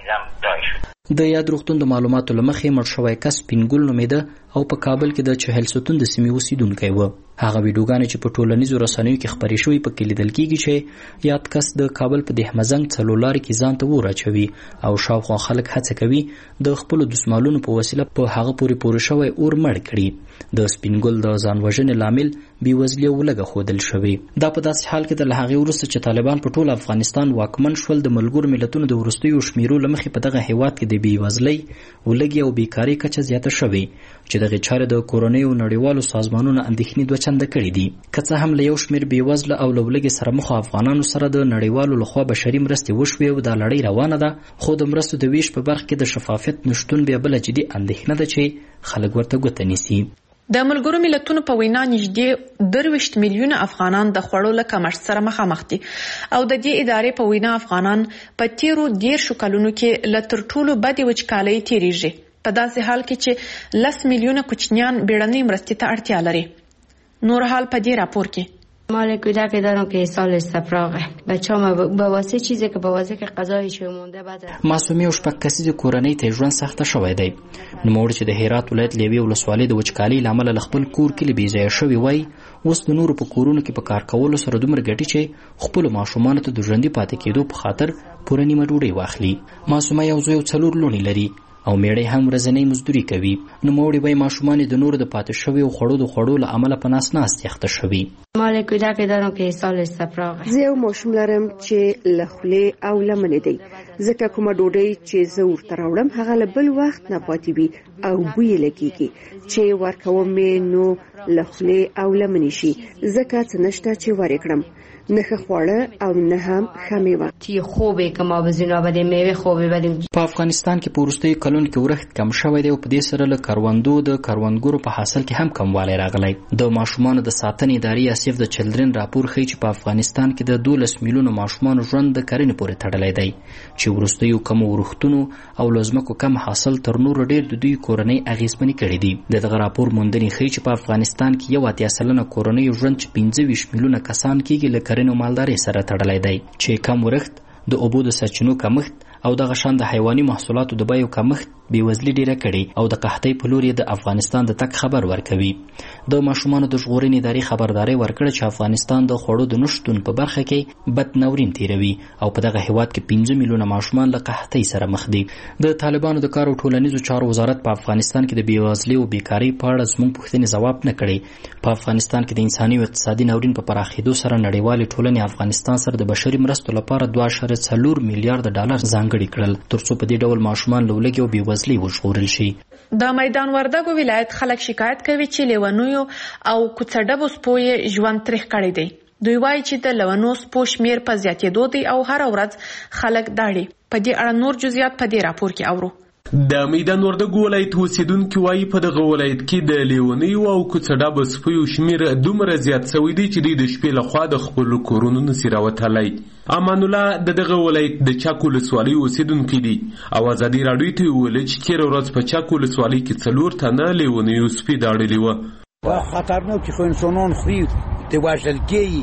د یاد روغتون د معلوماتو له مخې مړ شوی کس سپینګل نومېده او په کابل کې د چهلستون د سیمې اوسیدونکی و. هغه ویډیوګانې چې په ټولنیزو رسنیو کې خپرې شوې پکې لیدل کېږي چې یاد کس د کابل په دیمزنګ څلور لارې کې ځان ته اور اچوي او شاوخوا خلک هڅه کوي د خپلو دسمالونو په وسیله په هغه پورې شوی اور مړ کړي. د سپینګل د ځان وژنې لامل بېوزلي او لږه ښودل شوې. دا په داسې حال کې د له هغې وروسته چې طالبان په ټول افغانستان واکمن شول د ملګرو ملتونو د وروستیو شمیرو له مخې په دغه هیواد کې د بېوزلۍ ولږې او بیکارۍ کچه زیاته شوې چې دغې چارې د کورنیو نړیوالو سازمانونو اندېښنې دوه چنده کړي دي. که څه هم له یو شمېر بېوزله او له ولږې سره مخ افغانانو سره د نړیوالو لخوا بشري مرستې وشوې او دا لړۍ روانه ده خو د مرستو د ویش په برخه کې د شفافیت نشتون بیا بله جدي اندېښنه ده چې خلک ورته ګوته نیسي. د ملګرو ملتونو په وینا نږدې 23 میلیونه افغانان د خوړو له کمښت سره مخامخ دي او د دې ادارې په وینا افغانان په تیرو 10 کلونو کې له تر ټولو بدې وچکالۍ تیریږي په داسې حال کې چې 10 میلیونه کوچنیان بیړنۍ مرستې ته اړتیا لري. نور حال په دې راپور کې. مال کودک دارم که سال استفراغه بچه‌ها به واسه چیزی که به واسه که غذایش مونده بعد معصومه او شپږ کسیزه کورنۍ ته ژوند سخته شوی دی. نوموړي چې د هرات ولایت لیوي ولسوالۍ د وچکالۍ له امله خپل کور کلي بې ځایه شوي وای اوس د نورو په کورونو کې په کار کولو سره دومره ګټي چې خپلو ماشومانو ته د ژوندي پاتې کېدو په خاطر پوره نیمه ډوډۍ واخلي. معصومه یو زوی او 4 لوڼې لري او میړی هم ورځنۍ مزدوري کوي. نوموړي وایي ماشومان د نورو د پاتې شویو خوړو له امله په ناست اخته شوي. مال کودک دارم که سال استفراغه زه یو ماشوم لرم چې له خولې او لمنې دی ځکه کومه ډوډۍ چې زه ورته راوړم هغه له بل وخت نه پاتې وي او بوی یې لګېږي چې ورکوم مې نو له خولې او لمنې شي ځکه څه نشته چې ورکړم نه خواړه او نه هم ښه میوه. تی خوبه که ما بزینا بدیم میوه خوبه بدیم. په افغانستان کې په وروستیو کلونو کې ورښت کم شوی دی او په دې سره له کروندو د کروندګرو په حاصل کې هم کموالی راغلی. د ماشومانو د ساتنې ادارې یا سیف د چلډرن راپور ښیي چې په افغانستان کې د 12 میلیونو ماشومانو ژوند د کرنې پورې تړلی دی چې وروستیو کمو ورښتونو او له ځمکو کم حاصل تر نورو ډېر د دوی کورنۍ اغېزمنې کړي دي. د دغه راپور موندنې ښیي چې په افغانستان کې 80% کورنیو ژوند چې 25 میلیونه کسان کېږي له کرنې او مالدارۍ سره تړلی دی چې کم ورښت د اوبو د سرچینو کمښت او دغه شان د حیواني محصولاتو د بیو کمښت بېوزلي ډیره کړي او د قحطۍ په لور یې د افغانستان د تګ خبر ورکوي. د ماشومانو د ژغورنې ادارې خبرداری ورکړه چې افغانستان د خوړو د نشتون په برخه کې بد ناورین تیروي او په دغه هیواد کې 15 میلیونه ماشومان له قحطۍ سره مخ دي. د طالبانو د کار او ټولنیزو چارو وزارت په افغانستان کې د بېوزلۍ او بیکارۍ په اړه زموږ پوښتنې ځواب نه کړی. په افغانستان کې د انساني او اقتصادي ناورین په پراخېدو سره نړیوالې ټولنې افغانستان سره د بشري مرستو لپاره 2.4 میلیارډ ډالر ځانګړي کړل ترڅو په دې ډول ماشومان له ولږې او بېوزلۍ وژغورل شي. د میدان وردګو ولایت خلک شکایت کوي چې لیونیو او کوڅډبو سپو یې ژوند تریخ کړی دی. دوی وایي چې د لیونو سپو شمیر په زیاتېدو دی او هره ورځ خلک داړي. په دې اړه نور جزئیات په دې راپور کې اورو. د میدان وردګو ولایت اوسیدونکي وایي په دغه ولایت کې د لیونیو او کوڅډبو سپیو شمیر دومره زیات شوی دی چې دوی د شپې لخوا د خپلو کورونو نسي راوتلی. امان الله د دغه ولایت د چاک ولسوالۍ اوسیدونکی دی او ازادي راډیو ته وویل چې تېره ورځ په چاک ولسوالۍ کې 4 تنه لیونیو سپي داړلي وه. خطرناک که انسانان خوري د وژل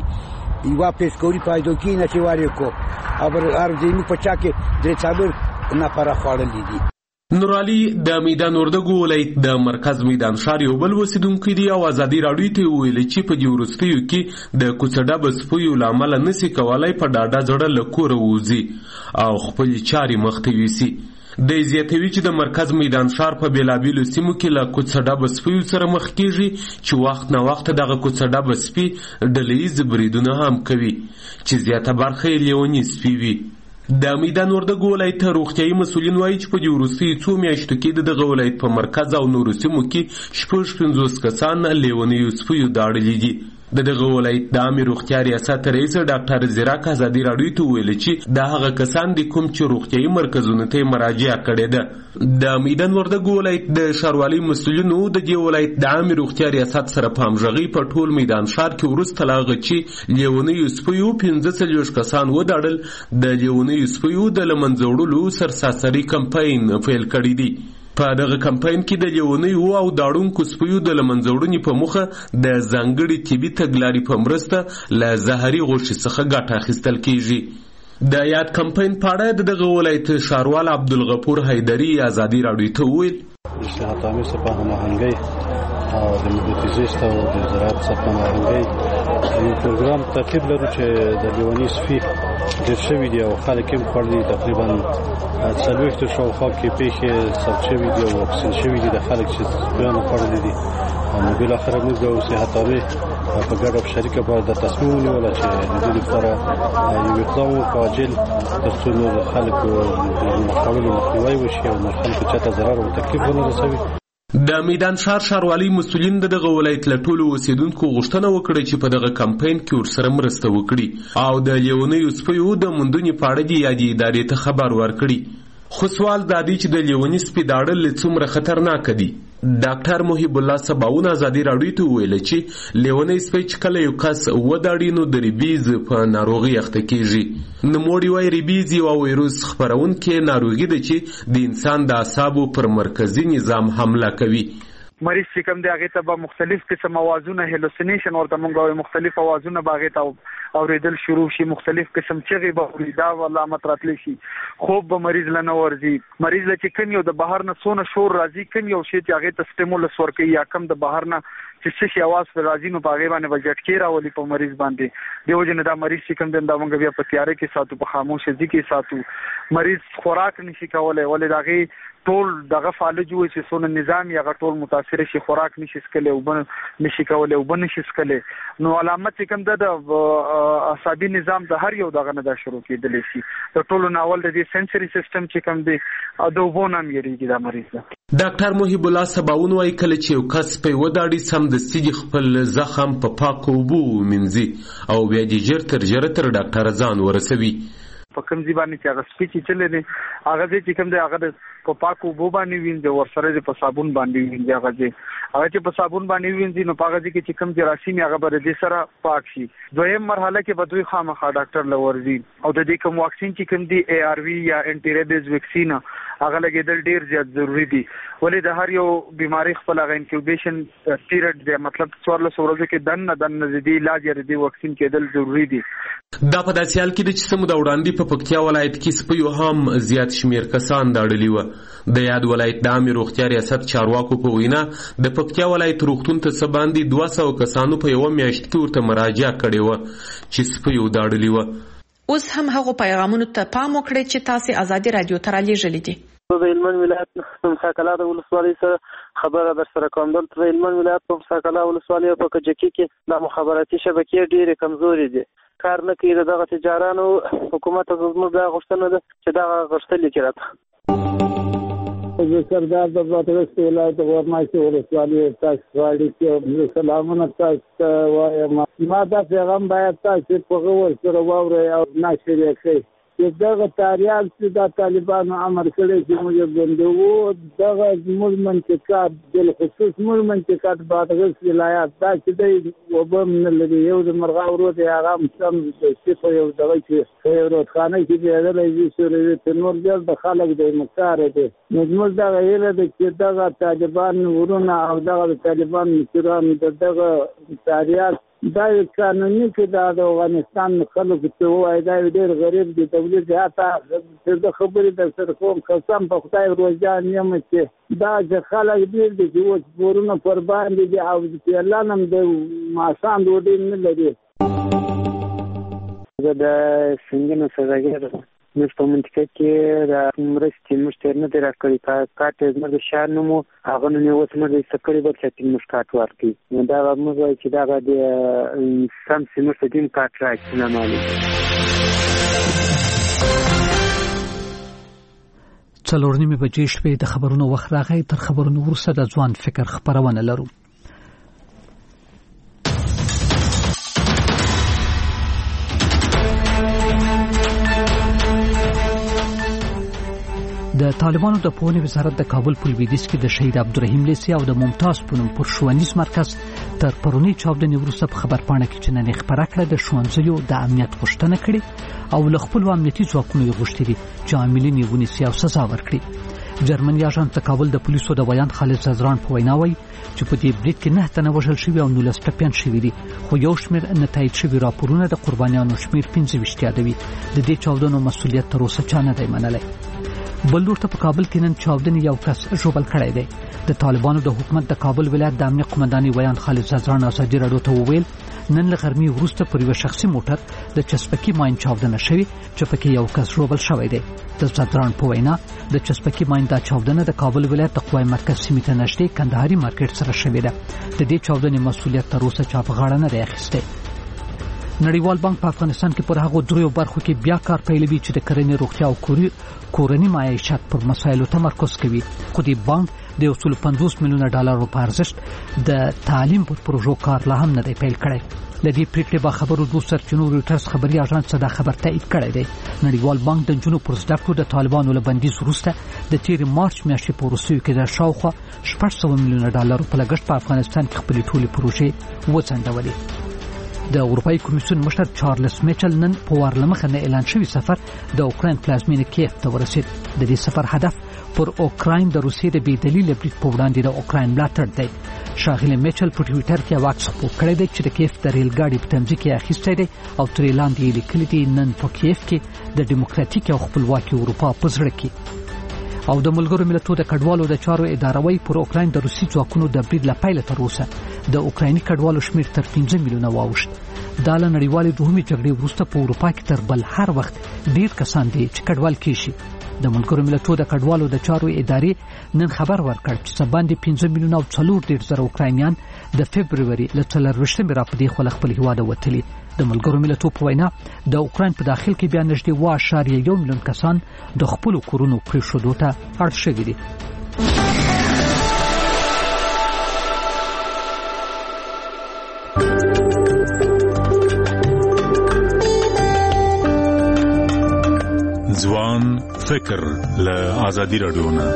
کېږي یوه پیشکوري پیدا کېږي نه چې ور یې کو هر ځای موږ په چا کې 3-4 نفره خوړلي دي. نورعلي د میدان وردګو ولایت د مرکز میدان ښار یو بل اوسیدونکی دی او ازادي راډیو ته وویل چې په دې وروستیو کې د کوڅډبو سپیو له امله نسي کولی په ډاډه زړه له کوره ووځي او خپلې چارې مخته یوسي. د زیاتوي چې د مرکز میدان ښار په بیلابیلو سیمو کې له کوڅه سپیو سره مخ کیږي چې وخت نه وخت دغه کوڅه سپي ډلهییز بریدونه هم کوي چې زیاته برخه یې لیونی سپي وي. د میدان وردګو ولایت روغتیايي مسؤلین وایي چې په دې وروستیو څو میاشتو کې دغه ولایت په مرکز او نورو سیمو کې 50 کسان لیونیو سپیو داړلي دي. دغه ولایت د عامه روغتیا ریاست رئیس ډاکټر زیراک ازادي راډیو ته ویل چې د هغه کسان دي کوم چې روغتیايي مرکزونو ته مراجعه کړې ده. د میدان وردګو ولایت د ښاروالۍ مسؤلینو د دې ولایت د عامه روغتیا ریاست سره په همغږي په ټول میدان ښار کې وروسته لا هغه چې لیونیو سپیو 15 کسان وداړل د لیونیو سپیو د له منځه وړلو سرساسري کمپاین پیل کړی دی. په دغه کمپاین کې د لیونیو او داړونکو سپیو د له منځه وړنې په موخه د ځانګړي طبي تګلارې په مرسته له زهري غوښې څخه ګټه اخیستل کیږي. د یاد کمپاین په اړه دغه ولایت ښاروال عبدالغفور حیدري ازادي راډیو ته وویل صحت عامه څخه په هماهنګۍ او د مدیریت او د زراعت څخه په هماهنګۍ یو پروګرام ترتیب لرو چې د لیونی سپي ډېر شوي دي او خلک یې هم خوړلي تقریبا 40 شاوخوا کې پیښې ثبت شوي دي او واکسین شوي دي د خلک چې سپیانو خوړلي دي. نو بالاخره موږ د صحت عامه په ګډه او شریکه باید د تصمیم ونیوله چې د دې لپاره یو اقدام وکړو عاجل تر څو نور خلکو د خوړلو مخنیوی وشي او نور خلکو چاته ضرر او تکلیف ونه رسوي. د میدان ښار ښاروالۍ مسؤلین دغه ولایت له ټولو اوسیدونکو غوښتنه وکړه چې په دغه کمپاین کې ورسره مرسته وکړي او د لیونیو سپیو د موندنې په اړه د یادې ادارې ته خبر ورکړي. خو سوال دا دی چې د لیوني سپي داړل څومره خطرناک دي. ډاکټر محب الله سباون ازادي راډیو ته ویل چې لیونی سپی چې کله یو کس وداړي نو د ریبیز په ناروغي اخته کیږي. نوموړي وایي ریبیز یو وایروس خپرونکی ناروغي ده چې د انسان د اعصابو پر مرکزي نظام حمله کوي. مریض چې کوم دی هغه ته به مختلف قسم اوازونه هلوسینیشن ورته مونږ مختلف اوازونه باغې ته اوریدل شروع شي، مختلف قسم چغې به اوریدا علامت راتلی شي، خوب به مریض لنه ورځي. مریض له چې کوم یو د بهر نه څونه شور راځي، کوم یو شی چې هغه ته سټیمولس ورکوي یا کوم د بهر نه چې څه شي आवाज پر راځي نو باغې باندې به جټکې راولي په مریض باندې. دیو جن دا مریض چې کوم دا مونږ بیا په تیارې کې ساتو، په خاموش ځای کې ساتو. مریض خوراک نشي کولای ولې داغه ټول دغه فالج وي چې سونه نظام یا ټول متاثر شي، خوراک نشي سکلې او بن نشي کولای او بن نشي سکلې. نو علامت چې کوم د اعصابي نظام د هر یو دغه نه دا شروع کېدلی شي. د ټولو ناول د دې سنسوري سیستم چې کوم دی د وبونه یریږي دا مریض. ډاکټر محب الله سباون وايي کله چې یو کس په وداړي سم د سیج خپل زخم په پاکو اوبو ومنځي او بیا د ژر تر ډاکټر ځان ورسوي. په کوم ځای باندې چې هغه سپیچ چلې دي هغه چې کوم دی هغه په پاکو اوبو باندې وینځي، ورسره په صابون باندې وینځي. هغه چې په صابون باندې وینځي نو هغه چې کوم جراثیم هغه به د سره پاک شي. دویم مرحله کې به دوی خامخا ډاکټر لورځي او د دې کوم واکسین چې کوم دی ARV یا انټي ریبیز ویکسین هغه لګیدل ډیر زیات ضروری دي. ولې د هر یو بیماری خپل هغه انکیوبیشن پیریډ دی، مطلب 14 ورځې کې دن د علاج یا د واکسین کېدل ضروری دي. دا په داسې حال کې چې سمو د وړاندې په پکتیا ولایت کې سپیو هم زیات شمیر کسان داړلي وو. د یاد ولایت د عامه روغتیا ریاست چارواکو په وینا د پکتیا ولایت روغتون ته څه باندې 200 کسانو په یو میاشت کې ورته مراجعه کړې و چې سپیو داړلي وو. اوس هم هغه پیغامونو ته پام وکړئ چې تاسو ازادي رادیو ته رالیږلي دي. د هلمند ولایت مساکلا د ولسوالۍ سره خبره در سره کوم. دلته د هلمند ولایت په مساکلا ولسوالۍ په کجکی کې د مخابراتي شبکې ډېرې کمزوري دي، کار نه کوي. دغه تجارانو حکومت زموږ د غوښتنه ده چې دا غوښتل کې راته زه سردار د بادغیس ولایت غورماشي ولسوالۍ تاسو غواړي چې سلامونه تاسو وایم. ما دا پیغام باید تاسو په غوړ سره واورئ او نشر یې کړئ چې دغه تاریال چې د طالبانو امر کړی چې موږ بندوو دغه زموږ منطقات بالخصوص موږ منطقات بادغیس ولایت دا چې دی وبم نه لري. یو د مرغاو رود هغه هم سم چې یو دغه چې یو رودخانه کې بیادلی وي سوروي ته نور ډېر د خلک دی مکاره دی. نو زموږ دغه هیله ده چې دغه طالبان ورونه او دغه طالبان مشران دغه تاریال دا قانوني کې د افغانستان خلکو ته وایي دا ډېر غریب دي. تولید حتی د خبرې در سره کوم قسم په خدای روزان یم چې دا چې خلک ډېر دي چې اوس پورونه پر باندې دي او پیرلان هم د ماښام ډوډۍ نه لري. زه د سنګینو سوداګر موږ په منطقه کې را مرستې موږ ته نه دی راکړی کارت زموږ د شان نوم هغه نوم یې اوس موږ د سکري بل چاته موږ کارت ورکړي نو دا موږ وایي چې دا د سم موږ ته دین کارت راکړي نه معلوم څلور نیمې بجې شپې د خبرونو وخت راغی. تر خبرونو وروسته د ځوان فکر خبرونه لرو. د طالبانو د پوهنې وزارت د کابل په لویدیځ کې د شهید عبدالرحیم لیسي او د ممتاز په نوم پر ښوونیز مرکز تر پرونی چاودنې وروسته په خبرپاڼه کې چې نن خبره کړه د ښوونځیو د امنیت غوښتنه کړې او له خپلو امنیتي ځواکونو یې غوښتي دي چې عاملین یې ونیسي او سزا ورکړي. جرمني اژانس د کابل د پولیسو د بیان خالد زران په وینا وایي چې په دې برید کې 9 تنه وژل شوي او 19 ټپیان شوي دي، خو یو شمېر نه تایید شوي راپورونه د قربانیانو شمېر 25 یادوي. د دې چاودنو مسؤلیت تر اوسه چا نه دی منلی. بل لور ته په کابل کې نن چاودنې یو کس ژوبل کړی دی. د طالبانو د حکومت د کابل ولایت د امنیت قومندانۍ ویان خالد زران ازادي راډیو ته وویل نن له غرمې وروسته پر یو شخصي موټر د چسپکي ماین چاودنه شوې چې پکې یو کس ژوبل شوی دی. د زران په وینا د چسپکي ماین دا چاودنه د کابل ولایت د قوای مرکز سیمې ته نږدې کندهاري مارکیټ سره شوې ده. د دې چاودنې مسؤلیت تر اوسه چا په غاړه نه دی اخیستی. نړیوال بانک په افغانستان کې پر هغو دریو برخو کې بیا کار پیلوي چې د کرنې روغتیا او کورنی معیشت پر مسایلو تمرکز کوي. خو د بانک د 150 میلیونه ډالرو په ارزښت د تعلیم پر پروژو کار لا هم نه دی پیل کړی. لدی پریکړې با خبرو د سرچینو رويټرز خبري اژانس دا خبر تایید کړی دی. نړیوال بانک د جنوب پر زدکو د طالبانو له بندیز وروسته د تیر مارچ میاشتې په روسیو کې د شاوخوا 600 میلیونه ډالرو په لګښت په افغانستان کې خپل ټولې پروژې وڅنډولې. د اروپאי کمیسیون مشر چارلز میچل نن په وارلمخه نه اعلان شوی سفر د اوکراین پلازمینه کیف ته ورسید. د دې سفر هدف پر اوکراین د روسیې د بې دلیل برید په وړاندې د اوکراین ملاتړ دی. شاغله میچل په ټوئیټر کې واکس خپور کړی دی چې د کیف د ریل ګاډي په تمځي کې اخیستی دی او ترې لاندې لیکلي دي نن په کیف کې د ډیموکراتیک او خپلواکي اروپا په زړه کې. او د ملګرو ملتونو د کډوالو د چارو اداروي پر اوکراین د روسي ځواکونو د برید لپاره تر اوسه د اوکرایني کډوالو شمیر تر 15 میلیونه واوښت. دا له نړیوالې دوهمې جګړې وروسته په اروپا کې تر بل هر وخت ډیر کسان دي چې کډوال کیشي. د ملګرو ملتونو د کډوالو د چارو ادارې نن خبر ورکړ چې سباندې 15 میلیونه او 4.0 اوکراینیان د فبرवरी له 24 را په دې خپل خپل هیواد وتلي. د ملګرو ملتونو په وینا د اوکراین په داخل کې بیا نږدې 1.1 میلیون کسان د خپل کورونو پریښودو ته اړ شوي دي. ځوان فکر له آزادي راډیو نه.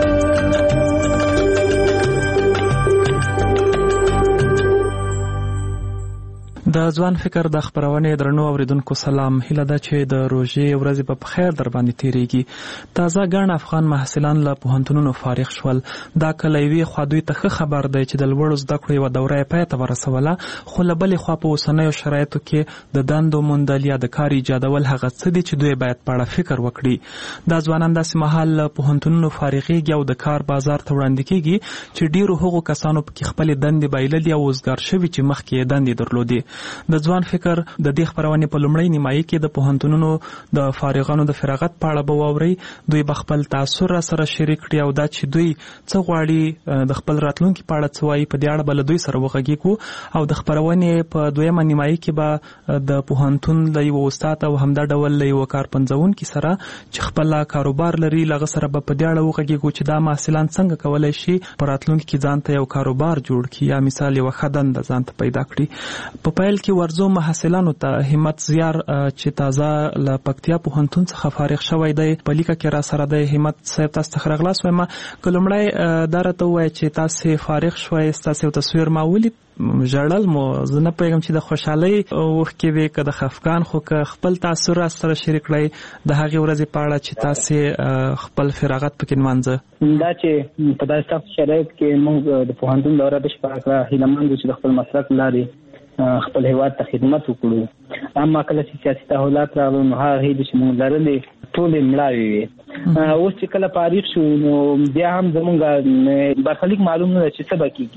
د ځوان فکر د خبرونه درنو اوریدونکو سلام. هیله ده چې د روزي ورځې په خیر در باندې تیریږي. تازه ګڼ افغان محصلان له پوهنتونونو فارغ شول. دا کلیوي خودوی ته خبر دی چې د لوړو زده کړو یو دوره پای ته ورسوله، خو له بلې خوا په اوسنیو شرایطو کې د دندو موندل یا د کار ایجادول هغه څه دي چې دوی باید په اړه فکر وکړي. دا ځوانان داسې مهال له پوهنتونونو فارغېږي او د کار بازار ته وړاندې کېږي چې ډیرو هغو کسانو په خپل دندې بایللې او وزګار شوي چې مخکې دندې درلودي. د ځوان فکر د دې خبرونه په لومړی نیمایي کې د پوهنتونونو د فارغانو د فراغت په اړه به واوري. دوی به خپل تاثر سره شریک کړي او دا چې دوی څه غواړي د خپل راتلونکي په اړه څه وایي په دې اړه به له دوی سره وغږیږو. او د خبرونه په دویمه نیمایي کې به د پوهنتون له یو استاد او همدا ډول له یو کارپنځونکي سره چې خپل کاروبار لري لغه سره به په دې اړه وغږیږو چې دا محصلان څنګه کولای شي په راتلونکي کې ځان ته یو کاروبار جوړ کړي یا مثال یو خدن د ځان ته پیدا کړي. په پیل کې ورزو محصلانو ته همت زیار چې تازه له پکتیا پوهنتون څخه فارغ شوی دی په لیکه کې را سره د همت صاحب تاسو ته خلاص وایم. کلمړی درته وای چې تاسو فارغ شوي تاسو تصویر ما ولید ژړل مو زنه پیغام چې د خوشحالي وخت کې که د خفقان خو که خپل تاثر سره شریک کړئ د هغه ورځې په اړه چې تاسو خپل فراغت پکې منځه دا چې په داسې شرایط کې موږ د پوهنتون دوره د شپږ هیلمند چې خپل مسلک لري خپل هیواد ته خدمت وکړو. اما کله چې سیاسي تحولات راغلل نو هغه هیڅ چې موږ لرلې ټولې مړاوې وي. اوس چې کله فارغ شو نو بیا هم زمونږ برخلیک معلوم نه چې څه به کېږي.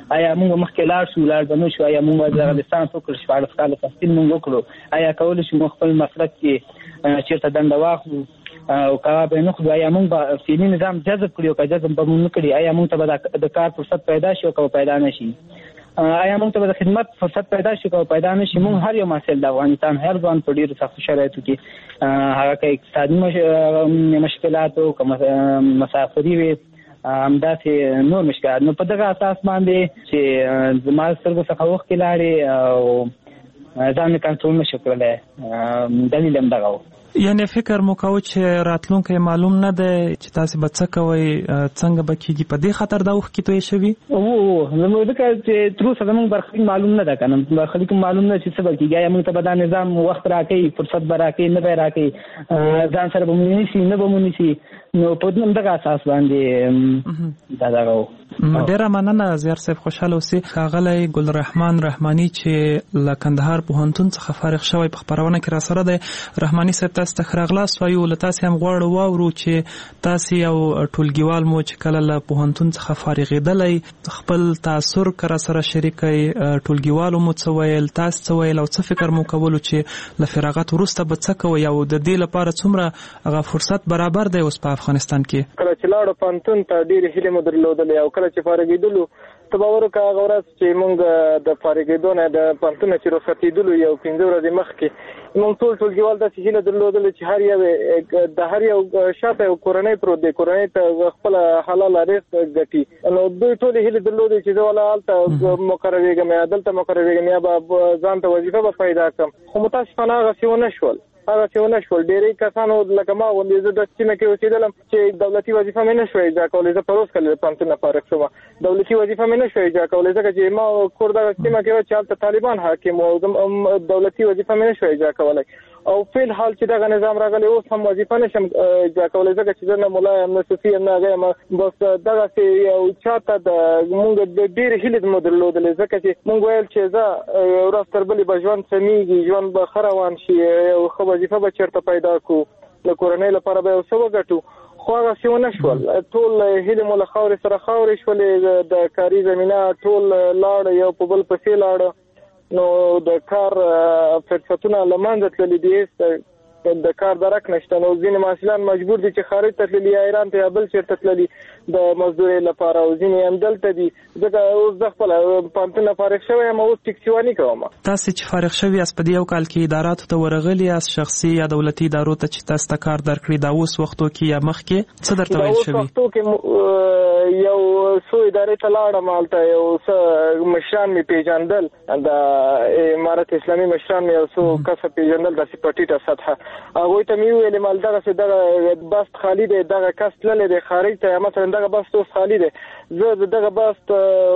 آیا موږ مخکې لاړ شو لاړ بنو شو آیا موږ د لسانس وکړ شو 14 کال تحصیل موږ وکړو آیا کول شو موږ خپل مسلک کې چیرته دنده واخلو او کله به نو خو آیا موږ فعلي نظام جذب کړو که جذب به موږ کړی آیا موږ ته د کار فرصت پیدا شي او پیدا نشي آیا موږ ته د خدمت فرصت پیدا شي او پیدا نشي موږ هر یو مسایل د افغانستان هر ځوان په ډیرو سخت شرایطو کې هغه کې اقتصادي مشکلات او مسافري وي همداسې نور مشکلات نو په دغه اساس باندې چې زما سترګو څخه وښکې لاړې او ځان کنټرول نشو کولای دلیل هم دغه و یعنی فکر مو کوو چې راتلونکی معلوم نه دی چې تاسو به څه کوئ څنګه به کېږي په دې خاطر دا وخت کې توی شوي زموږ ځکه چې تر اوسه زموږ برخلیک معلوم نه ده که نه برخلیک معلوم نه چې څه به کېږي آیا موږ ته به دا نظام وخت راکوي فرصت به راکوي نه به یې راکوي ځان سره به مو نیسي نه به مو نیسي نو په دغه اساس باندې دا دغه و ډیره مننه زیار صاحب خوشحاله اوسئ ښاغلی ګلرحمان رحماني چې له کندهار پوهنتون څخه فارغ شوی په خپرونه کې راسره دی. رحماني صاحب تاسو ته ښه راغلاست وایو له تاسې هم غواړو واورو چې تاسې یو ټولګیوال مو چې کله له پوهنتون څخه فارغېدلی خپل تاثر که راسره شریکئ ټولګیوالو مو څه ویل تاسو څه ویل او څه فکر مو کولو چې له فراغت وروسته به څه کوئ او د دې لپاره څومره هغه فرصت برابر دی اوس په افغانستان کې کله چې لاړو پوهنتون ته ډېرې هیلې مو درلودلې او کله چې فارغېدلو ته باور وکړه هغه ورځ چې موږ د فارغېدو نه د پوهنتون چې رخصتېدلو یو 15 ورځې مخکې موږ ټولګیوال داسې هیله درلودلې چې هر یو د هر یو شاته یو کورنۍ پروت دی کورنۍ ته خپل حلال رزق ګټي نو دوی ټولې هیلې درلودې چې زه ولا هلته مقررېږم یا دلته مقررېږم یا به ځان ته وظیفه به پیدا کړم خو متاسفانه هغسې ونه شول ډېری کسانو لکه ما غوندې زه د سیمه کې اوسېدلم چې دولتي وظیفه مې نه شوی اجرا کولی زه پروس کله د پوهنتون نه فارغ شوم دولتي وظیفه مې نه شوی اجرا کولی ځکه چې ما کور دغه سیمه کې و چې هلته طالبان حاکم و دولتي وظیفه مې نه شوی اجرا کولی او فعل حال چې دغه نظام راغلی اوس هم وظیفه نشم اجرا کولی ځکه چې زه نه ملا یم نه صوفي یم نه هغه یم بس دغسې یو چاته مونږ د ډېرې هیلې مو درلودلې ځکه چې مونږ ویل چې زه یو ورځ تر بلې به ژوند سمیږي ژوند به ښه روان شي یو ښه وظیفه به چېرته پیدا کړو د کورنۍ لپاره به یو څه وګټو خو هغسې ونه شول ټول هیلې مو له خاورې سره خاورې شولې د کاري زمینه ټول لاړه یو په بل پسې لاړه نو د کار فرصتونه له منځه تللي دي د کار درک نشته نو ځینې محصلان مجبور دي چې خارج ته تللي یا ایران ته یا بل چېرته تللي د مزدورۍ لپاره او ځینې هم دلته دي ځکه اوس زه خپله پوهنتون نه فارغ شوی یم اوس ټکسیواني کوم. تاسې چې فارغ شوي یاست په دې یو کال کې اداراتو ته ورغلي یاست شخصي یا دولتي ادارو ته چې تاسو ته کار درکړي دا اوس وختو کې یا مخکې څه درته ویل شوي؟ دا اوس وختو کې یو څو ادارې ته لاړم هلته یو څه مشران مې پېژندل د امارت اسلامي مشران مې یو څو کسه پېژندل داسې په ټیټه سطحه هغوی ته مې وویلې مال دغسې دغه بست خالي دی دغه کس تللی دی خارج ته مثلا دغه بست اوس خالي دی زه دغه بست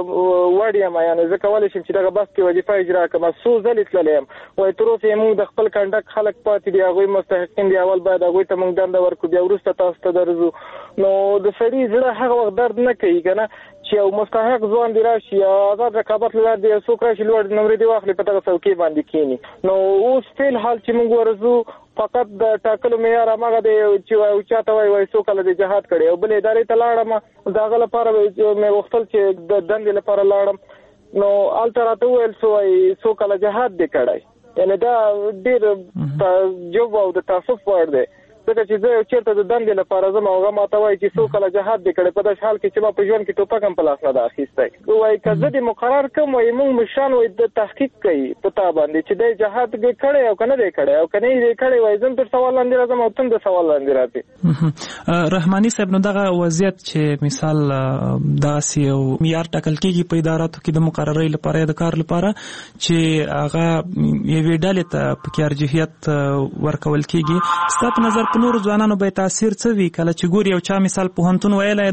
وړ یم یعنې زه کولی شم چې دغه بست کې وظیفه اجرا کړم څو ځلې تللی یم وایي تر اوسه یې موږ د خپل کنډک خلک پاتې دي هغوی مستحقین دي اول باید هغوی ته موږ دنده ورکړو بیا وروسته تاسو ته درځو نو د سړي زړه هغه وخت درد نه کوي که نه چې یو مستحق ځوان دی راشي یا آزاد رقابت له لارې دی یو څوک راشي لوړ نمرې دې واخلي په دغه څوکۍ باندې کښېني نو اوس فعل حال چې موږ ورځو فقط د ټاکلو معیار هماغه دی چې چاته وایي څو کله د جهاد کړی او بلې ادارې ته لاړم د هغه لپاره مې غوښتل چې د دندې لپاره لاړم نو هلته راته وویل څو وایي څو کله جهاد دی کړی یعنې دا ډېر تعجب او د تاسف وړ دی ځکه چې زه چېرته د دندې لپاره ځم او هغه ماته وایي چې څو کله جهاد دی کړی په داسې حال کې چې ما په ژوند کې ټوپک هم په لاس نه ده اخیستی وایي که زه دې مقرر کړم وایي موږ مشران وایي د تحقیق کوي په تا باندې چې دی جهاد کړی او که نه دی کړی او که نه یې دی کړی وایي زه هم تر سوال لاندې راځم او ته هم د سوال لاندې راځې. رحماني صاحب نو دغه وضعیت چې مثال داسې یو معیار ټاکل کېږي په اداراتو کې د مقررۍ لپاره یا د کار لپاره چې هغه یوې ډلې ته پکې ارجحیت ورکول کېږي ستا په نظر په نورو ځوانانو به تاثیر څه وي کله چې ګوري یو چا مثال پوهنتون ویلی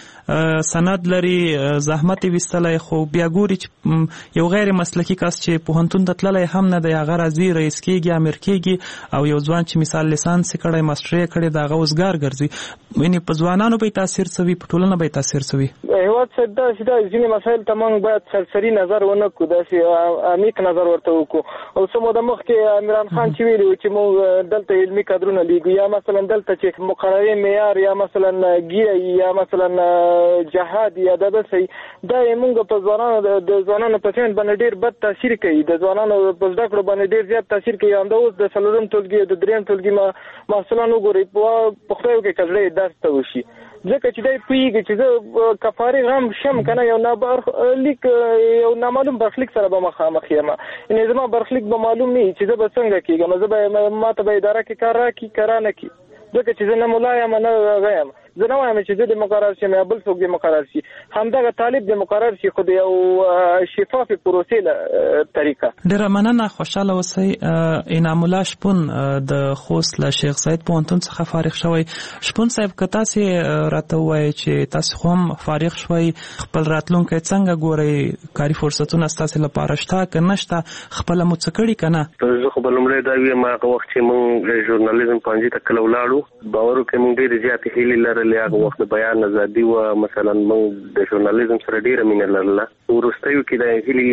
د سند لري زحمت یې ویستلی خو بیا ګوري چې یو غیر مسلکي کس چې پوهنتون ته تللی هم نه دی هغه راځي رئیس کېږي امیر کېږي او یو ځوان چې مثال لیسانس یې کړی ماسټري یې کړی د هغه اوزګار ګرځي یعنې په ځوانانو به یې تاثیر څه وي په ټولنه به یې تاثیر څه وي؟ هېواد صاحب داسې ده ځینې مسایل ته موږ باید سرسري نظر ونه کړو داسې عمیق نظر ورته وکړو او څه موده مخکې امیران خان چې ویلي و چې موږ دلته علمي کادرونه لیږو یا مثلا دلته چې مقرره معیار یا مثلا ګي یا مثلا جهاد یا داسې دا موږ په ځوانانو په فهم باندې ډیر بد تاثیر کوي د ځوانانو په زده کړو باندې ډیر زیات تاثیر کوي هم د اوس د څلورم ټولګي د دریم ټولګي محصلانو ګوري په خپل کې کړلې درس ته وشي ځکه چې دای پیږي چې کفاره غم شم کنه یو لیک یو نامعلوم برخلیک سره به مخامخ یم ان زما برخلیک به معلوم نه چې زه به څنګه کېږم زه به ماته به اداره کې کار راکې کرانه کی ځکه چې زه نه مولا یم نه غیم زه نه وایم چې زه د مقرر شم یا بل څوک د مقرر شي همدغه طالب د مقرر شي خو د یو شفاف پروسې طریقه. ډیره مننه، خوشاله اوسئ. انعام الله شپون د خوست له شیخ زاید پوهنتون څخه فارغ شوی. شپون صاحب که تاسې راته ووایئ چې تاسې خو هم فارغ شوی، خپل راتلونکی څنګه ګورئ؟ کاري فرصتونه ستاسې لپاره شته که نشته؟ خپله مو څه کړي که نه؟ زه خو به لومړی دا ویم هغه وخت چې موږ ژورنالیزم پوهنځي ته کله ولاړو باور وکړئ موږ ډېرې زیاتې هیلې لرلې. هغه وخت د بیان ازادي وه، مثلا موږ د ژورنالیزم سره ډېره مینه لرله. وروستیو کې د هیلې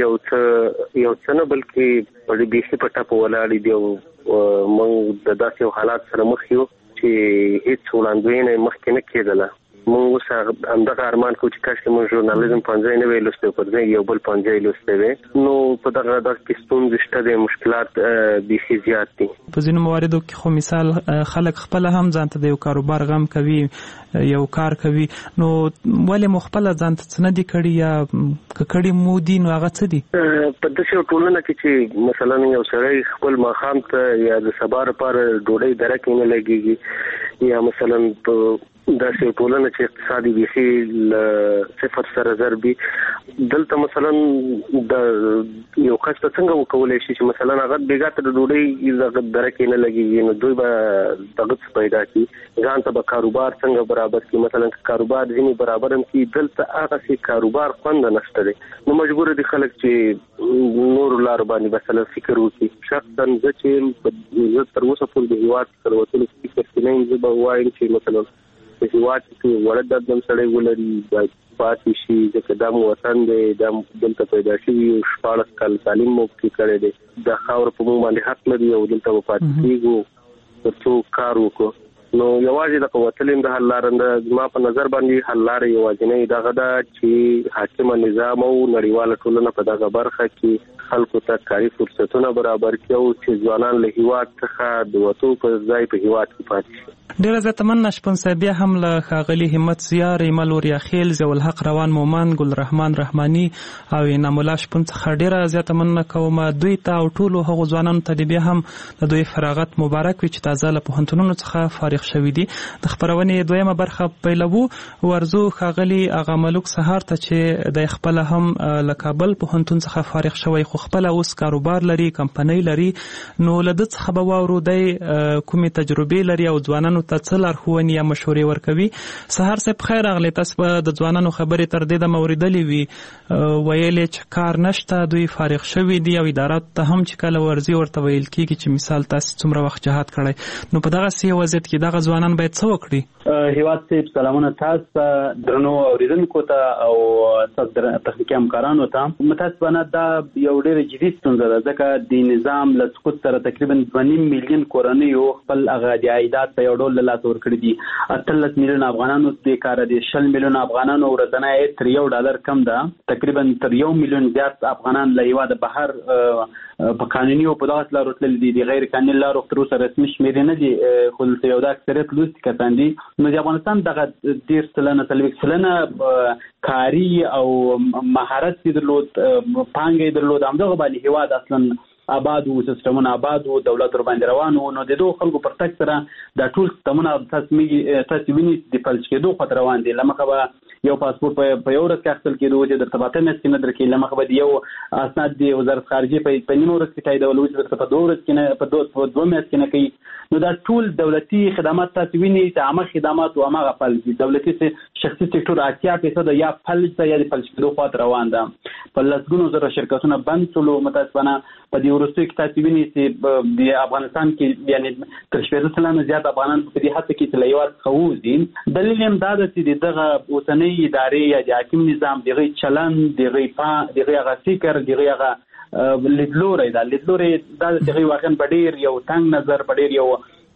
یو څه نه بلکې په بیخي په ټپه ولاړې دي او موږ د داسې یو حالات سره مخ یو چې هېڅ وړاندوینه یې مخکې نه کېدله. موږ اوس همدغه ارمان کوو چې کاشکې موږ ژورنالیزم پوهنځی نه وی لوستی، پر ځای یو بل پوهنځی لوستی وی. نو په دغه کې ستونزې شته دي، مشکلات بیخي زیات دي. په ځینو مواردو کې خو مثال خلک خپله هم ځان ته د یو کاروبار غم کوي، یو کار کوي، نو ولې مو خپله ځان ته څه نه دي کړي یا که کړي مو دي نو هغه څه دي؟ په داسې یو ټولنه کې چې مثلا یو سړی خپل ماښام ته یا د سبا لپاره ډوډۍ دره کې نه لګېږي، یا مثلا په داسې یو ټولنه چې اقتصادي بیخي له صفر سره ضربي، دلته مثلا د یو کس ته څنګه وکولی شي چې مثلا هغه بېګا ته د ډوډۍ دغه دره کې نه لګېږي، نو دوی به دغه څه پیدا کړي، ځان ته به کاروبار څنګه برابر کړي. مثلا که کاروبار ځینې برابر هم کړي، دلته هغسې کاروبار خوند نشته دی. نو مجبور دي خلک چې نورو لارو باندې مثلا فکر وکړي. شخصا زه چې تر اوسه پورې د هېواد څخه وتلو فکر کې نه یم، زه به وایم چې مثلا په هېواد کې وړه دردم سړی ولري باید پاتې شي، ځکه دا مو وطن دی، دا دلته پیدا شوي، 14 کاله تعلیم مو پکې کړی دی، دا خاوره په موږ باندې حق لري او دلته به پاتې کېږو تر څو کار وکړو. نو یوازې د وتل د حل لاره ده، زما په نظر باندې حل لاره یوازینۍ دغه ده چې حاکمه نظام او نړیواله ټولنه په دغه برخه کې خلکو ته کاري فرصتونه برابر کړي او چې ځوانان له هېواد څخه د وتو پر ځای په هېواد کې پاتې شي. ډیره زیاته مننه شپون صاحب. بیا هم له ښاغلي همت زیار، ایمل وریا خیل، ضیاءالحق روان مومن، ګل رحمان رحماني او انعام الله شپون څخه ډیره زیاته مننه کوم. دوی ته او ټولو هغو ځوانانو ته بیا هم د دوی فراغت مبارک وي چې تازه له پوهنتونونو څخه فارغ شوي دي. د خپرونې دویمه برخه پیلوو. ورزو ښاغلي اغا ملوک سهار ته چې د خپل هم له کابل پوهنتون څخه فارغ شوی، خو خپل اوس کاروبار لري، کمپنۍ لري، نو له ده څخه به واورو دی کومې تجربې لري او ځوانانو ته څه لارښوونې یا مشورې ورکوي. سهار صاحب خیر راغلی. تاسو به د ځوانانو خبرې تر دې دمه اورېدلې وي، ویلې چې کار نشته، دوی فارغ شوي دي او اداراتو ته هم چې کله ورځي ورته ویل کېږي چې مثال تاسې څومره وخت جهاد کړی، نو په دغسې وضعیت کې دغه ځوانان باید څه وکړي؟ هیواد صاحب سلامونه تاسو ته، درنو اوریدونکو ته او تاسو تخنیکي همکارانو ته. متاسفانه دا یو ډېره جدي ستونزه ده، ځکه د نظام له سقوط سره تقریبا 2.5 میلیون کورنیو خپل هغه د عایدات په یو ډول له لاسه ورکړي دي. 18 میلیون افغانانو د کار دي، 20 میلیون افغانانو ورځنی عاید تر $1 کم ده، تقریبا تر 1 میلیون زیات افغانان له هیواده بهر په قانوني او په دغه لارو تللي دي. د غیر قانوني لارو تر اوسه رسمي شمېرې نه دي، خو دلته یو د اکثریت لوستي کسان دي. نو د افغانستان دغه 30% کاري او مهارت یې درلود، پانګه یې درلود، همدغه باندې هیواد اصلا آباد وو، سیستمونه آباد وو، دولت ور باندې روان وو. نو د دوه خلکو پر تک سره دا ټول سیستمونه تاسو وینئ د فلج کېدو خطر روان دي. لمخه به یو پاسپورت په یو ورځ کې اخیستل کېدو چې درته په 8 میاشتې کې نه درکړي، لمخه به یو اسناد د وزارت خارجه په نیمه ورځ کې تاییدول چې درته په 2 ورځ کې نه، په 2 میاشتې کې نه کوي. نو دا ټول دولتي خدمات تاسو وینئ چې عامه خدمات او عامه فلج دي. دولتي شخصي سکتور 80% یا فلج ته یا د فلج کېدو خاطر روان ده. په لسګونو زره شرکتونه بند شول. متاسفانه په دې وروستیو کې تاسو وینئ چې د افغانستان کې یعنی تر 80% زیات افغانان په دې حد کې چې له هېواد څخه ووځي. دلیل یې دا ده چې دغه اوسنۍ ادارې یا د حاکم نظام دغه چلند، دغه هغه فکر، دغه هغه لیدلوری دا دغه واقعا په ډېر یو تنګ نظر، په ډېر یو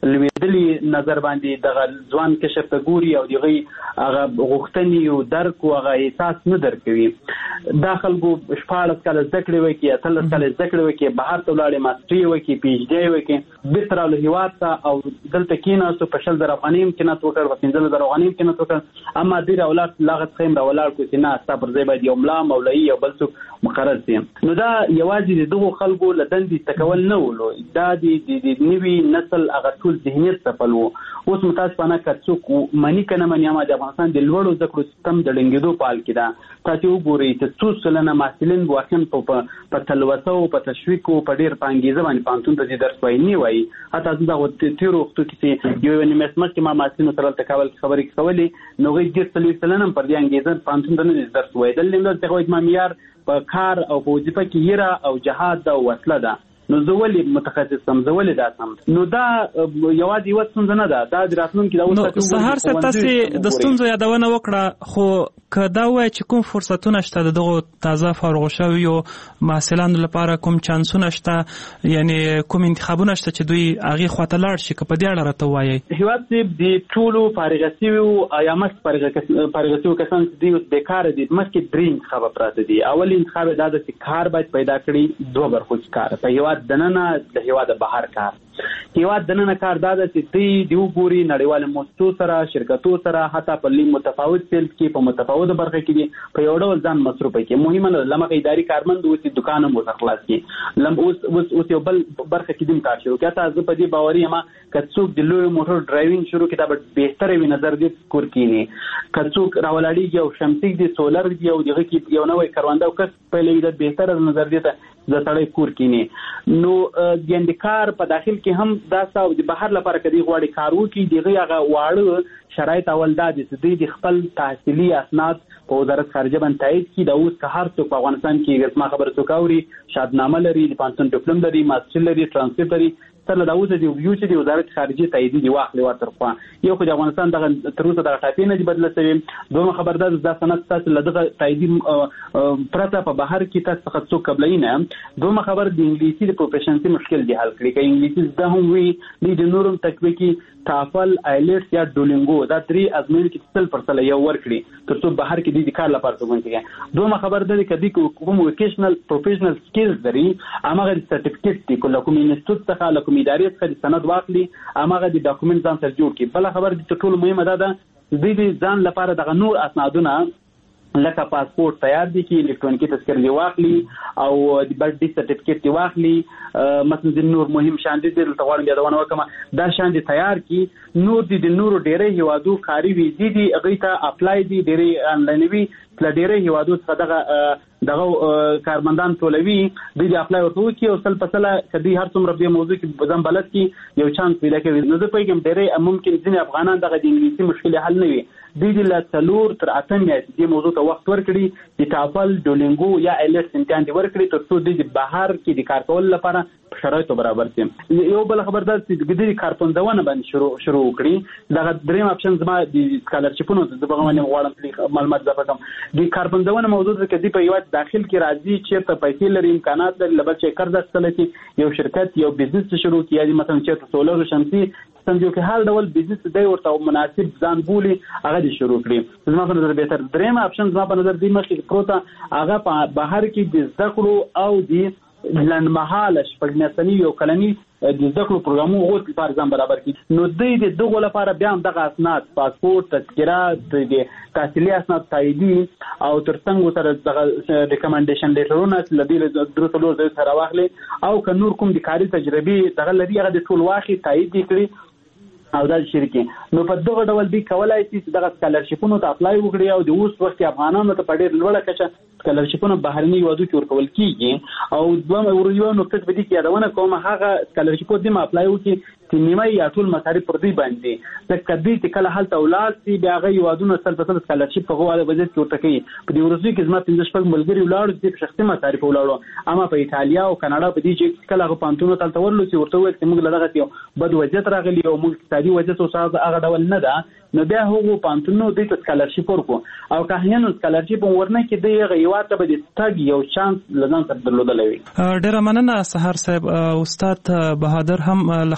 لیدلي نظر باندې دغه ځوان کشف ته ګوري او دغه هغه غوښتنې او درک او هغه احساس نه درکوي. دا خلکو 14 کال زده کړې وکي 13 کال زده کړې وکي بهر ته ولاړې ماستري وکي پی ایچ ډي وکي بیتر له هیواد ته او دلته کېناستو په 10,000 افغانۍ امکانات وکړ په 15,000 افغانۍ امکانات وکړ اما ډیر اولاد لاغت خیم را ولاړ کو چې نه ستا پر ځای باید یو ملا مولوي او بل څوک مقرر شي. نو دا یوازې دغه خلکو له دندې تکول نه ولو دا د نوي نسل هغه ټول ذهنیت څپل وو. اوس متاسفانه که څوک منی کنه منی ما د افغانستان د لوړو زده کړو سیستم د ډنګېدو پال کې دا تاسو وګورئ چې څو سلنه محصلین واقعا په تلوثه او په تشویق او په ډیر پانګیزه باندې پانتون ته درس وایي نه وایي. حتی دا تیرو وختو کې یو نیمه ما محصلین سره تکول خبرې کولې نو غي د 30 سلنه پر دې انګیزه پانتون ته نه درس وایي. دلته د خو معیار په کار او په وظیفه کې هیره او جهاد او وسله ده. نو زولي متخصصم زولي دا سم نو دا یوازې یو څنګه نه ده دا راتلونکي دا اوس سهار ستاسو د ستونزو یادونه وکړه خو کدا وای چې کوم فرصتونه شته دغه تازه فارغ شویو محصلانو لپاره کوم چانسونه شته یعنی کوم انتخابونه شته چې دوی هغه خواته لاړ شي که په دې اړه راته وایي. هیواد دې ټولو فارغ شویو یا مخ فارغ شویو کسان چې بیکار دي مخکې درې انتخاب پراته دي. اول انتخاب دا د کار باید پیدا کړي دوه برخو کار په هیواد دننه د هیواد بهر کار. هیواد دننه کار دا چې دی وګوري نړیوال مؤسسو سره شرکتو سره حتی په لیم متفاوت سیل کې په متفاوت برخه کې دي په یو ډول ځان مصرف کوي. مهمه لمغه اداري کارمند اوس دکان مو خلاص کی لم اوس یو بل برخه کې دیم کار شروع کړه. تاسو په دې باوري ما کڅوک د لوی موټر ډرایوینګ شروع کړه به بهتره وي نظر دې کور کینی کڅوک راولاړي یو شمسي دي سولر دی او دغه کې یو نوې کاروانده او کس په لید بهتره نظر دې ته د سړی کور کینی. نو د اندکار په داخل کې هم دا ساو د بهر لپاره کدي غواړي کارو کې دغه هغه واړه شرایط اول دا دي د خپل تحصیلي اسناد په وزارت خارجه باندې تایید کی دا اوس که هر څوک په افغانستان کې رسمه خبره څوکاوري شادنامه لري د پانسون ډیپلوم لري ماستر لري ترانسکریپټ لري سره دا اوس د یو چې د وزارت خارجه تایید دی واخلي ورترخوا یو خو د افغانستان دغه تر اوسه د ټاپې نه دی بدله شوی. دوه خبردار د سند تاسو لدغه تایید پرته په بهر کې تاسو څوک قبلای نه. دوه خبر د انګلیسي د پروفیشنسي مشکل دی حل کړی. که انګلیسي زده هم وي د نورم تکویکی تافل ایلټس یا ډولینګو دا درې ازموینې کې 100% یو ورکړي ترڅو بهر کې د کار لپاره څنګه کېږي. دوه خبر ده کدي کوم وکیشنل پروفیشنل سکلز لري امغه سرټیفیکټ دی کوم انسټیټیوټ څخه کوم ادارې څخه سند واخلي امغه د ډاکومنټ ځان سره جوړ کړي. بل خبر د ټول مهمه ده د ځان لپاره د نور اسنادونه لکه پاسپورت تیار دي کې الکترونیکی تذکره دی واخلي او د برډ سرټیفیکټ دی واخلي مثلا د نور مهم شان دي د تغوړم یادونه وکم دا شان دي تیار کی نور دي د نور ډېرې هوادو خاري ویزې دي هغه ته اپلای دي ډېرې انلاین وی تل ډېرې هوادو څخه دغه کارمندان ټولوي د اپلای ورته کی او سل پسله کدي هر څومره په موضوع کې ځم بلد کی یو چانس پیدا کوي. نو زه پېږم ډېرې ممکن ځینې افغانان دغه د انګلیسي مشکل حل نه وي د لا تلور تر اتم دې موضوع ته وخت ورکړي د ټافل ډولینګو یا ایلټس امتحان دی ورکړي ترڅو د بهر کې د کار کول لپاره شرایط برابر شي. یو بل خبردار چې د کارپندونه باندې شروع کړي دغه دریم اپشن زما د سکالرشپونو د بغوانه غواړم معلومات زده کوم د کارپندونه موضوع کې د په یو داخل کې راځي چې ته پیسې لري امکانات لري لبل چې قرض اخلي یو شرکت یو بزنس شروع کیږي مثلا چې سولر شمسي څنګه چې هر ډول بزنس دی ورته مناسب ځان بولی هغه دي شروع کړي. زما په نظر به تر دریم اپشن زما په نظر دی مخکې پروته هغه په بهر کې د زده کړو او د لنډمهاله شپږمیاشتني یو کلني د زده کړو پروګرامونو غوښتل لپاره ځان برابر کړي. نو دوی د دغه لپاره بیا هم دغه اسناد پاسپورت تذکره د تحصیلي اسناد تاییدي او ترڅنګ سره دغه ریکمنډیشن لیټرونه لدی درته لور سره واخلي او که نور کوم د کاري تجربې دغه لري هغه د ټول واخلي تایید کړي او دا شریکي. نو په دغه ډول دی کولای شي دغه سکالرشپونو ته اپلای وکړي او د اوس وخت افغانانو ته په ډېر لوړه کچه سکالرشپونو بهرني هیوادو کې ورکول کیږي او دوه یو نقطه په دې کې یادونه کوم هغه سکالرشپو د اپلای وکړي چې نیمه یا ټول مصارف پر دوی باندې د کدی چې کله حالت اولاد سي بیا هغه یوادونه 100% سکالرشپ په غواړي وجه کې ورته کوي. په دې ورځو کې زما 15 ملګری ولاړ دي په شخصي مصارف ولاړو اما په ایتالیا او کاناډا په دې چې کله هغه پانتونو تل ورلو چې ورته وایي چې موږ لږه یو بد وضعیت راغلی او موږ اقتصادي وضعیت او صاحب هغه ډول نه ده نو بیا هغه پانتونو د سکالرشپ ورکو او که هیڅ سکالرشپ ورنه کې د غیوات به د تګ یو چانس لږان سره درلودلې وي. ډیره مننه سحر صاحب. استاد بهادر هم لخبرونې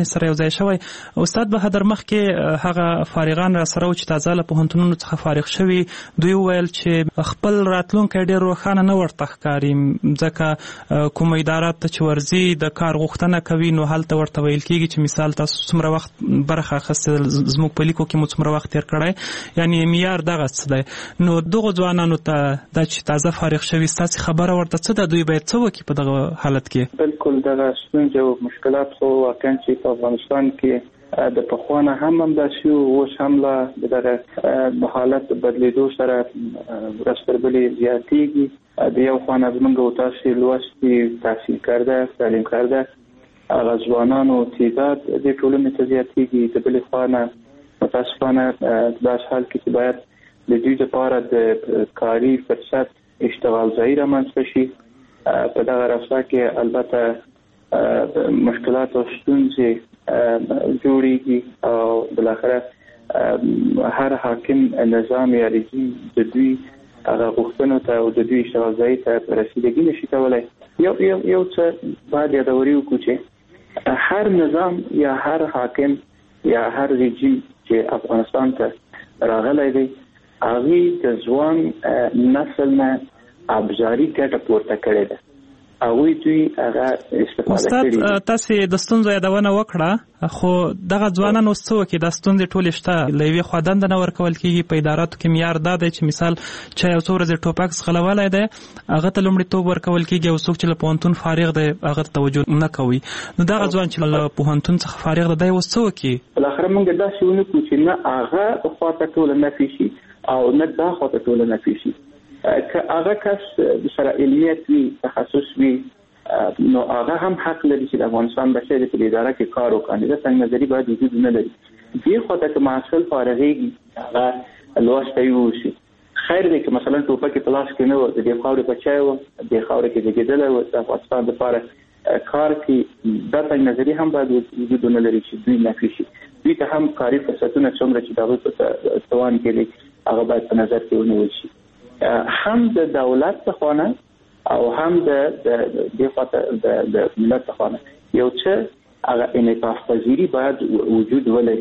مې سره یو ځای شوی. استاد بهادر مخکې هغه فارغان را سره چې تازه له پوهنتونونو څخه فارغ شوي دوی ویل چې خپل راتلونکی ډېر روښانه نه ورته ښکاري، ځکه کوم ادارات ته چې ورځي د کار غوښتنه کوي نو هلته ورته ویل کېږي چې مثال تاسو څومره وخت برخه اخیستې، زموږ په لیکو کې مو څومره وخت تېر کړی، یعنې معیار دغه څه دی. نو دغو ځوانانو ته دا چې تازه فارغ شوي ستاسې خبره ورته څه ده؟ دوی باید څه وکړي په دغه حالت کې؟ بالکل دغه ستونزې او مشکلات خو واقعا چې په افغانستان کې د پخوانه هم همداسې اوس هم لا دغه حالت بدلیدو سره ورځ تر بلې زیاتېږي. د یو خوا نه زموږ او تاسې لوستي تحصیل کرده تعلیم کرده هغه ځوانانو تعداد د ټولنې ته زیاتېږي، د بلې خوا نه متاسفانه داسې حال کې چې باید د دوی لپاره د کاري فرصت اشتغال ځای رامنځته شي. په دغه راستا کې البته مشکلات او ستونزې جوړیږي او بالاخره هر حاکم نظام یا رژیم د دوی هغه غوښتنو ته او د دوی اشتغال ځای ته رسیدګي نشي کولی. یو څه باید یادوري وکړو چې هر نظام یا هر حاکم یا هر رژیم چې افغانستان ته راغلی دی هغې د ځوان نسل نه ابزاري ګټه پورته کړې ده. هغوی دوی هغه استفاده کړي. استاد تاسې د ستونزو یادونه وکړه، خو دغه ځوانان اوس څه وکړي؟ دا ستونزې ټولې شته، له یوې خوا دنده نه ورکول کېږي. په اداراتو کې معیار دا دی چې مثال چا یو څو ورځې ټوپک ځغلولی دی هغه ته لومړیتوب ورکول کېږي، او څوک چې له پوهنتون فارغ دی هغه ته توجه نه کوي. نو دغه ځوان چې له پوهنتون څخه فارغ دی دی اوس څه وکړي؟ بالاخره موږ داسې ونه کړو چې نه هغه خواته ټوله نفي شي او نه دا خواته ټوله نفي شي. که هغه کس سره علمیت وي، تخصص وي، نو هغه هم حق لري چې د افغانستان بچی د په اداره کې کار وکړي. د څنګه نظري باید وجود نه لري. دې خواته که محصل فارغېږي هغه لوستی وشي. خیر دی که مثلا ټوپک په لاس کې نه و، د دې خاورې بچی و، د خاورې کې زېږېدلی و، د افغانستان لپاره کار کې دا څنګه نظري هم باید وجود نه لري چې دوی نفي شي. دوی ته هم کاري فرصتونه څومره چې د هغوی په توان کې دي هغه باید په نظر کې ونیول شي. هم د دولت څخه نه او هم د ملت څخه نه یو څه هغه انعطاف پذیری باید وجود ولري.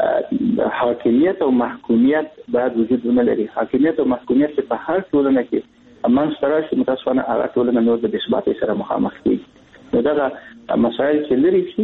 حاکمیت او محکومیت باید وجود ولري. حاکمیت او محکومیت په هر ټولنه کې منځته راشي، متاسفانه هغه ټولنه نور د بې ثباتۍ سره مخامخ کېږي. نو دغه مسایل چې لرې شي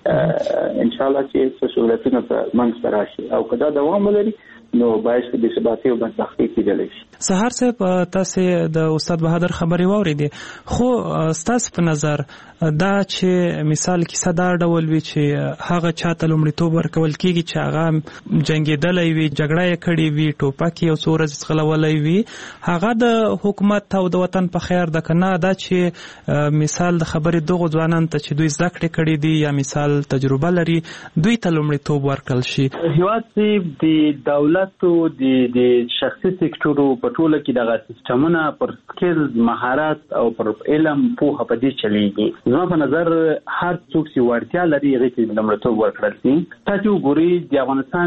ان شاء الله چې څه سهولتونه په منځته راشي او که دا دوام ولري نو باعث د بې ثباتۍ او بدبختۍ کېدلی شي. سهار صاحب تاسې د استاد بهادر خبرې واورېدې، خو ستاسې په نظر دا چې مثال کیسه دا ډول وي چې هغه چاته لومړیتوب ورکول کېږي چې هغه جنګېدلی وي، جګړه یې کړې وي، ټوپک یې یو څو ورځې ځغلولی وي، هغه د حکومت او د وطن په خیر ده که نه؟ دا چې مثال د خبرې دغو ځوانانو ته چې دوی زده کړې کړي دي یا مثال تجربه لري دوی ته لومړیتوب ورکړل شي. هېواد د دولت او د شخصي سکتورو په ټوله کې دغه سیستمونه پر سکلز، مهارت او پر علم پوهه په دې چلیږي. زما په نظر هر څوک چې وړتیا لري هغې ته لومړیتوب ورکړل شي. تاسې وګورئ د افغانستان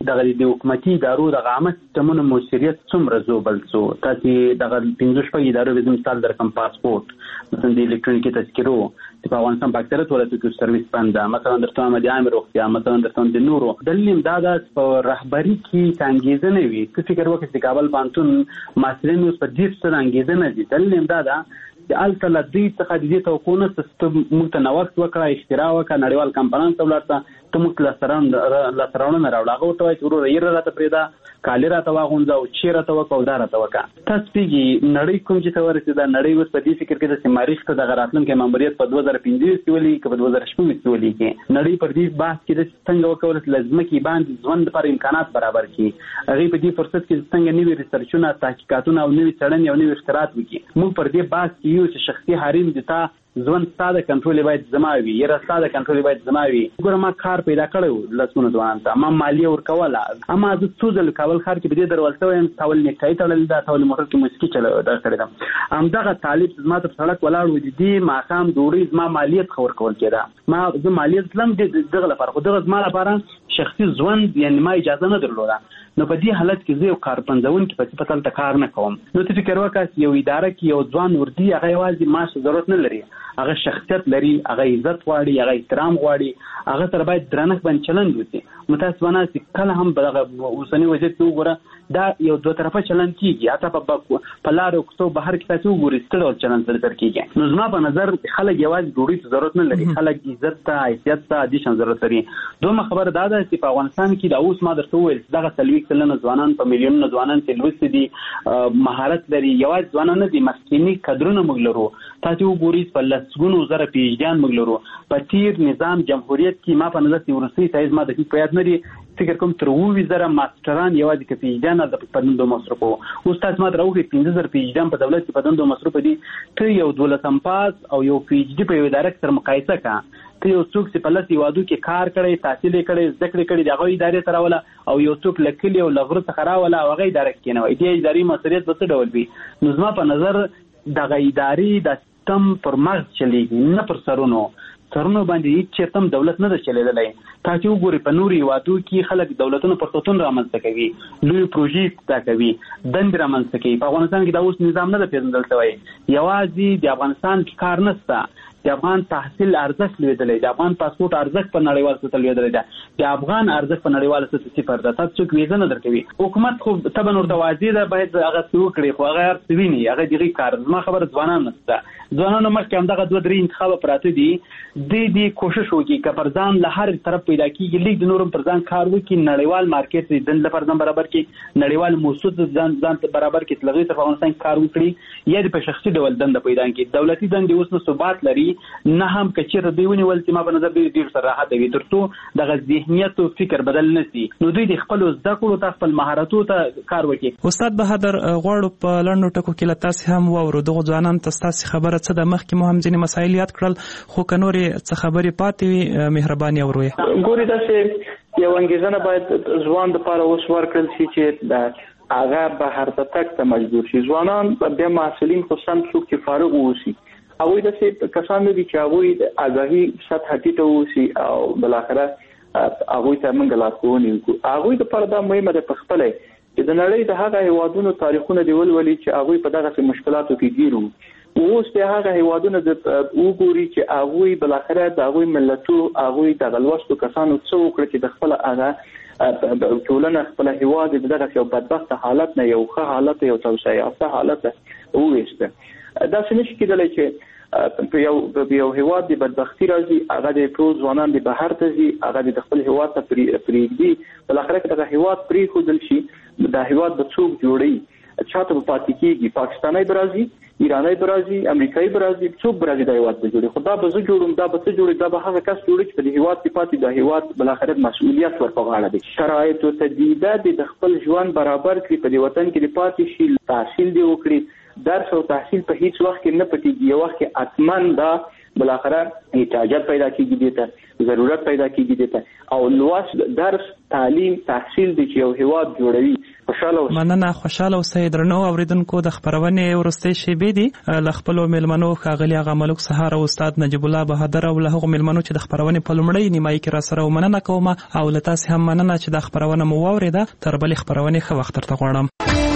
د حکومتي ادارو دغه عامه سیستمونو مؤثریت څومره زوبل څو. تاسې دغه 5-6 ادارو به مثال درکړم، پاسپورټ مثلا د الکترونیکي تذکرو په افغانستان په اکثره ولایتو کې سرویس بند ده، مثلا درته وایم د عامې روغتیا، مثلا درته وایم د نورو. دلیل یې دا ده په رهبري کې انګېزه نه وي. ته فکر وکړې چې کابل پوهنتون محصلین اوس په دې سره انګېزه نه دي. دلیل یې دا ده چې هلته له دوی څخه د دې توقع نشته چې ته موږ ته نوښت وکړه، اختراع وکړه، نړیوال کنفرانس ته ولاړ ته موږ ته لاسته راوړنه راوړه. هغه ورته وایي چې وروره یېره راته پرېږده، کالي راته واغونځه او چې راته وکړه او دا راته وکړه. تاسو پوهېږئ نړۍ کوم چې ته ورسېده، نړۍ اوس په دې فکر کې ده چې مریخ ته دغه راتلونکی ماموریت په 2025 کې ولېږي که په 2026 کې ولېږي. نړۍ پر دې بحث کې ده چې څنګه وکولی شي له ځمکې باندې ژوند لپاره امکانات برابر کړي. هغې په دې فرصت کې څنګه نوي ریسرچونه، تحقیقاتونه او نوي څېړنې او نوي اختراعات وکړي. موږ پر دې بحث کې یو چې شخصي حریم د تا ژوند ستا د کنټرول باید زما وي، یره ستا د کنټرول باید زما وي. وګوره ما کار پیدا کړی و لسګونو ځوانانو ته، ما مالیه ورکوله، اما زه څو ځله کابل ښار کې په دې درول شوی یم، تاول نیکټایي تړلې ده، تاول موټر کې موسیقي کړې ده. همدغه طالب چې زما ته په سړک ولاړ و د دې ماښام ډوډۍ زما مالیه څخه ورکول کېده. زه مالیه تلم دغه لپاره، خو دغه زما لپاره شخصي ژوند یعنې ما اجازه نه درلوده. نو په دې حالت کې زه یو کارپنځونکي په صفت هلته کار نه کوم. نو ته فکر وکړه یو اداره کې یو ځوان وردي هغه یوازې معاش ضرورت نه لري، هغه شخصیت لري، هغه عزت غواړي، هغه احترام غواړي، هغه سره باید درنښت باندې چلند وشي. متاسفانه چې کله هم دغه اوسني وضعیت کې وګوره دا یو دوه طرفه چلند کیږي، حتی په لارو کوڅو بهر کې تاسو وګورئ څه ډول چلند سره کیږي. نو زما په نظر خلک یوازې ډوډۍ ته ضرورت نه لري، خلک عزت ته، حیثیت ته، ادیشن ضرورت لري. دومره خبره دا ده چې په افغانستان کې دا اوس ما درته وویل دغه 40 سلنه ځوانان په میلیونونو ځوانان چې لوستي دي، مهارت لري، یوازې ځوانان نه دي، مسکینی قدرونه موږ لرو. تاسو وګورئ په لسګونو زره پیجدان موږ لرو. په تیر نظام جمهوریت کې ما په نظر چې ورستی سایز ما د په یاد نه دي، فکر کوم تر 20,000 ماستران یوازې کې پیجدان د پدندو مصرف وو. اوس تاسو ما دروغه 15,000 پیجدان په دولت کې پدندو مصرف دي. ته یو 12 پاس او یو پیجدي په یو اداره سره مقایسه کا، ته یو څوک چې په لسی وادو کې کار کړي، تحصیل کړي، زده کړې کړي، دغه ادارې سره ولا او یو څوک لکلی او لغړ څخه راولا او هغه اداره کې نه وي. دې ادارې مسؤلیت به څه ډول وي؟ نو زما په نظر دغه ادارې د سیستم پر مغز چلیږي، نه پر سرونو باندې هیڅ تم دولت نه چلیدلای. تاسو وګورئ په نوري وادو کې خلک دولتونو فرصتونه رامنځته کوي، لوی پروژې تا کوي، دند رامنځته کوي. په افغانستان کې دا اوس نظام نه پیژندل شوی. یوازې د افغانستان کار نشته، د افغان تحصیل ارزښت لویدلې، د افغان پاسپورت ارزښت په نړیوال سطح لویدلې ده، د افغان ارزښت په نړیوال سطح صفر ده. تاسو څوک ویزه نه درکوي. حکومت خو طبعا ورته واجب ده باید هغه څه وکړي، خو هغه ارڅویني، هغه دغه کار زما خبره ځوانان نشته. ځوانانو مخکې هم دغه 2-3 انتخاب پراته دي. دې کوشش وکړي که پر ځان له هر طرف پیدا کیږي، لیک د نورم پر ځان کار وکړي، نړیوال مارکیټ دې دند پر ځان برابر کړي، نړیوال موسسات ځان برابر کړي، تلغي تر افغانستان کار وکړي، یا په شخصي ډول دند پیدا کړي. دولتي دند اوس نو ثبات لري نه هم کچیر دیونی ول چې ما په نظر ډیر سره راحت وي ترڅو دغه ذهنیت او فکر بدل نشي. نو دوی د خپل زده کړو ته خپل مهارتونو ته کار وکړي. استاد بهادر غواړو په لړنو ټکو کې لتاسې هم وورو دغه ځوانان تاسو خبره څه د مخکې مهم ځینې مسایل یاد کړل، خو کنوري څه خبرې پاتې وي مهرباني اوروي. ګوري داسې یو انګیزنه باید ځوان د پاره اوس ورکړل شي چې د هغه بهر ته تک ته مجبور شي. ځوانان بیا محصلین خو سم څوک چې فارغ ووسی، هغوی داسې کسان دي چې هغوی د آګاهي سطح ټیټه ووسی او بالاخره هغوی ته موږ لارښوونې وکړو. هغوی دپاره دا مهمه ده په خپله چې د نړۍ د هغه هیوادونو تاریخونه دې ولولي چې هغوی په دغسې مشکلاتو کې ګیر وو. اوس د هغه هیوادونو وګوري چې هغوی بالاخره د هغوی ملتو، هغوی د لوستو کسانو څه وکړه چې د خپل هغه ټولنه، خپل هیواد د دغسې یو بدبخت حالت نه یو ښه حالت، یو توسعه یافته حالت وویسته. داسې نشي کېدلی چې په یو هیواد د بدبختي راځي، هغه د ټول ځوانان د بهر ته ځي، هغه د خپل هیواد ته پرېږدي. بالاخره که دغه هیواد پرېښودل شي، دا هیواد به څوک جوړوي؟ چاته به پاتې کېږي؟ پاکستانی به راځي، ایرانی به راځي، امریکایي به راځي، څوک به راځي دا هیواد به جوړي؟ خو دا به زه جوړوم، دا به څه جوړي؟ دا به هغه کس جوړي چې په دې هیواد کې پاتې د هیواد بالاخره مسؤلیت ور په غاړه دی. شرایطو تجدیده د خپل ژوند برابر کړي، په دې وطن کې د پاتې شي، تحصیل دی وکړي. درس او تحصیل په هیڅ وخت کې نه پټیږي. یو وخت کې حتماً دا بالاخره احتیاجات پیدا کیږي، دیته ضرورت پیدا کیږي دیته او لوس درس تعلیم تحصیل د یو هیواد جوړوي. خوشاله اوسئ درنو اوریدونکو. د خبرونې ورستۍ شیبې دي له خپلو میلمنو ښاغلي آغا ملک سهار او استاد نجیب الله بهادر او له هغو میلمنو چې د خبرونې په لومړۍ نیمایي کې راسره مننه کوم او له تاسې هم مننه چې د خبرونه مو واورېده. تر بلې خبرونې ښه وخت درته غواړم.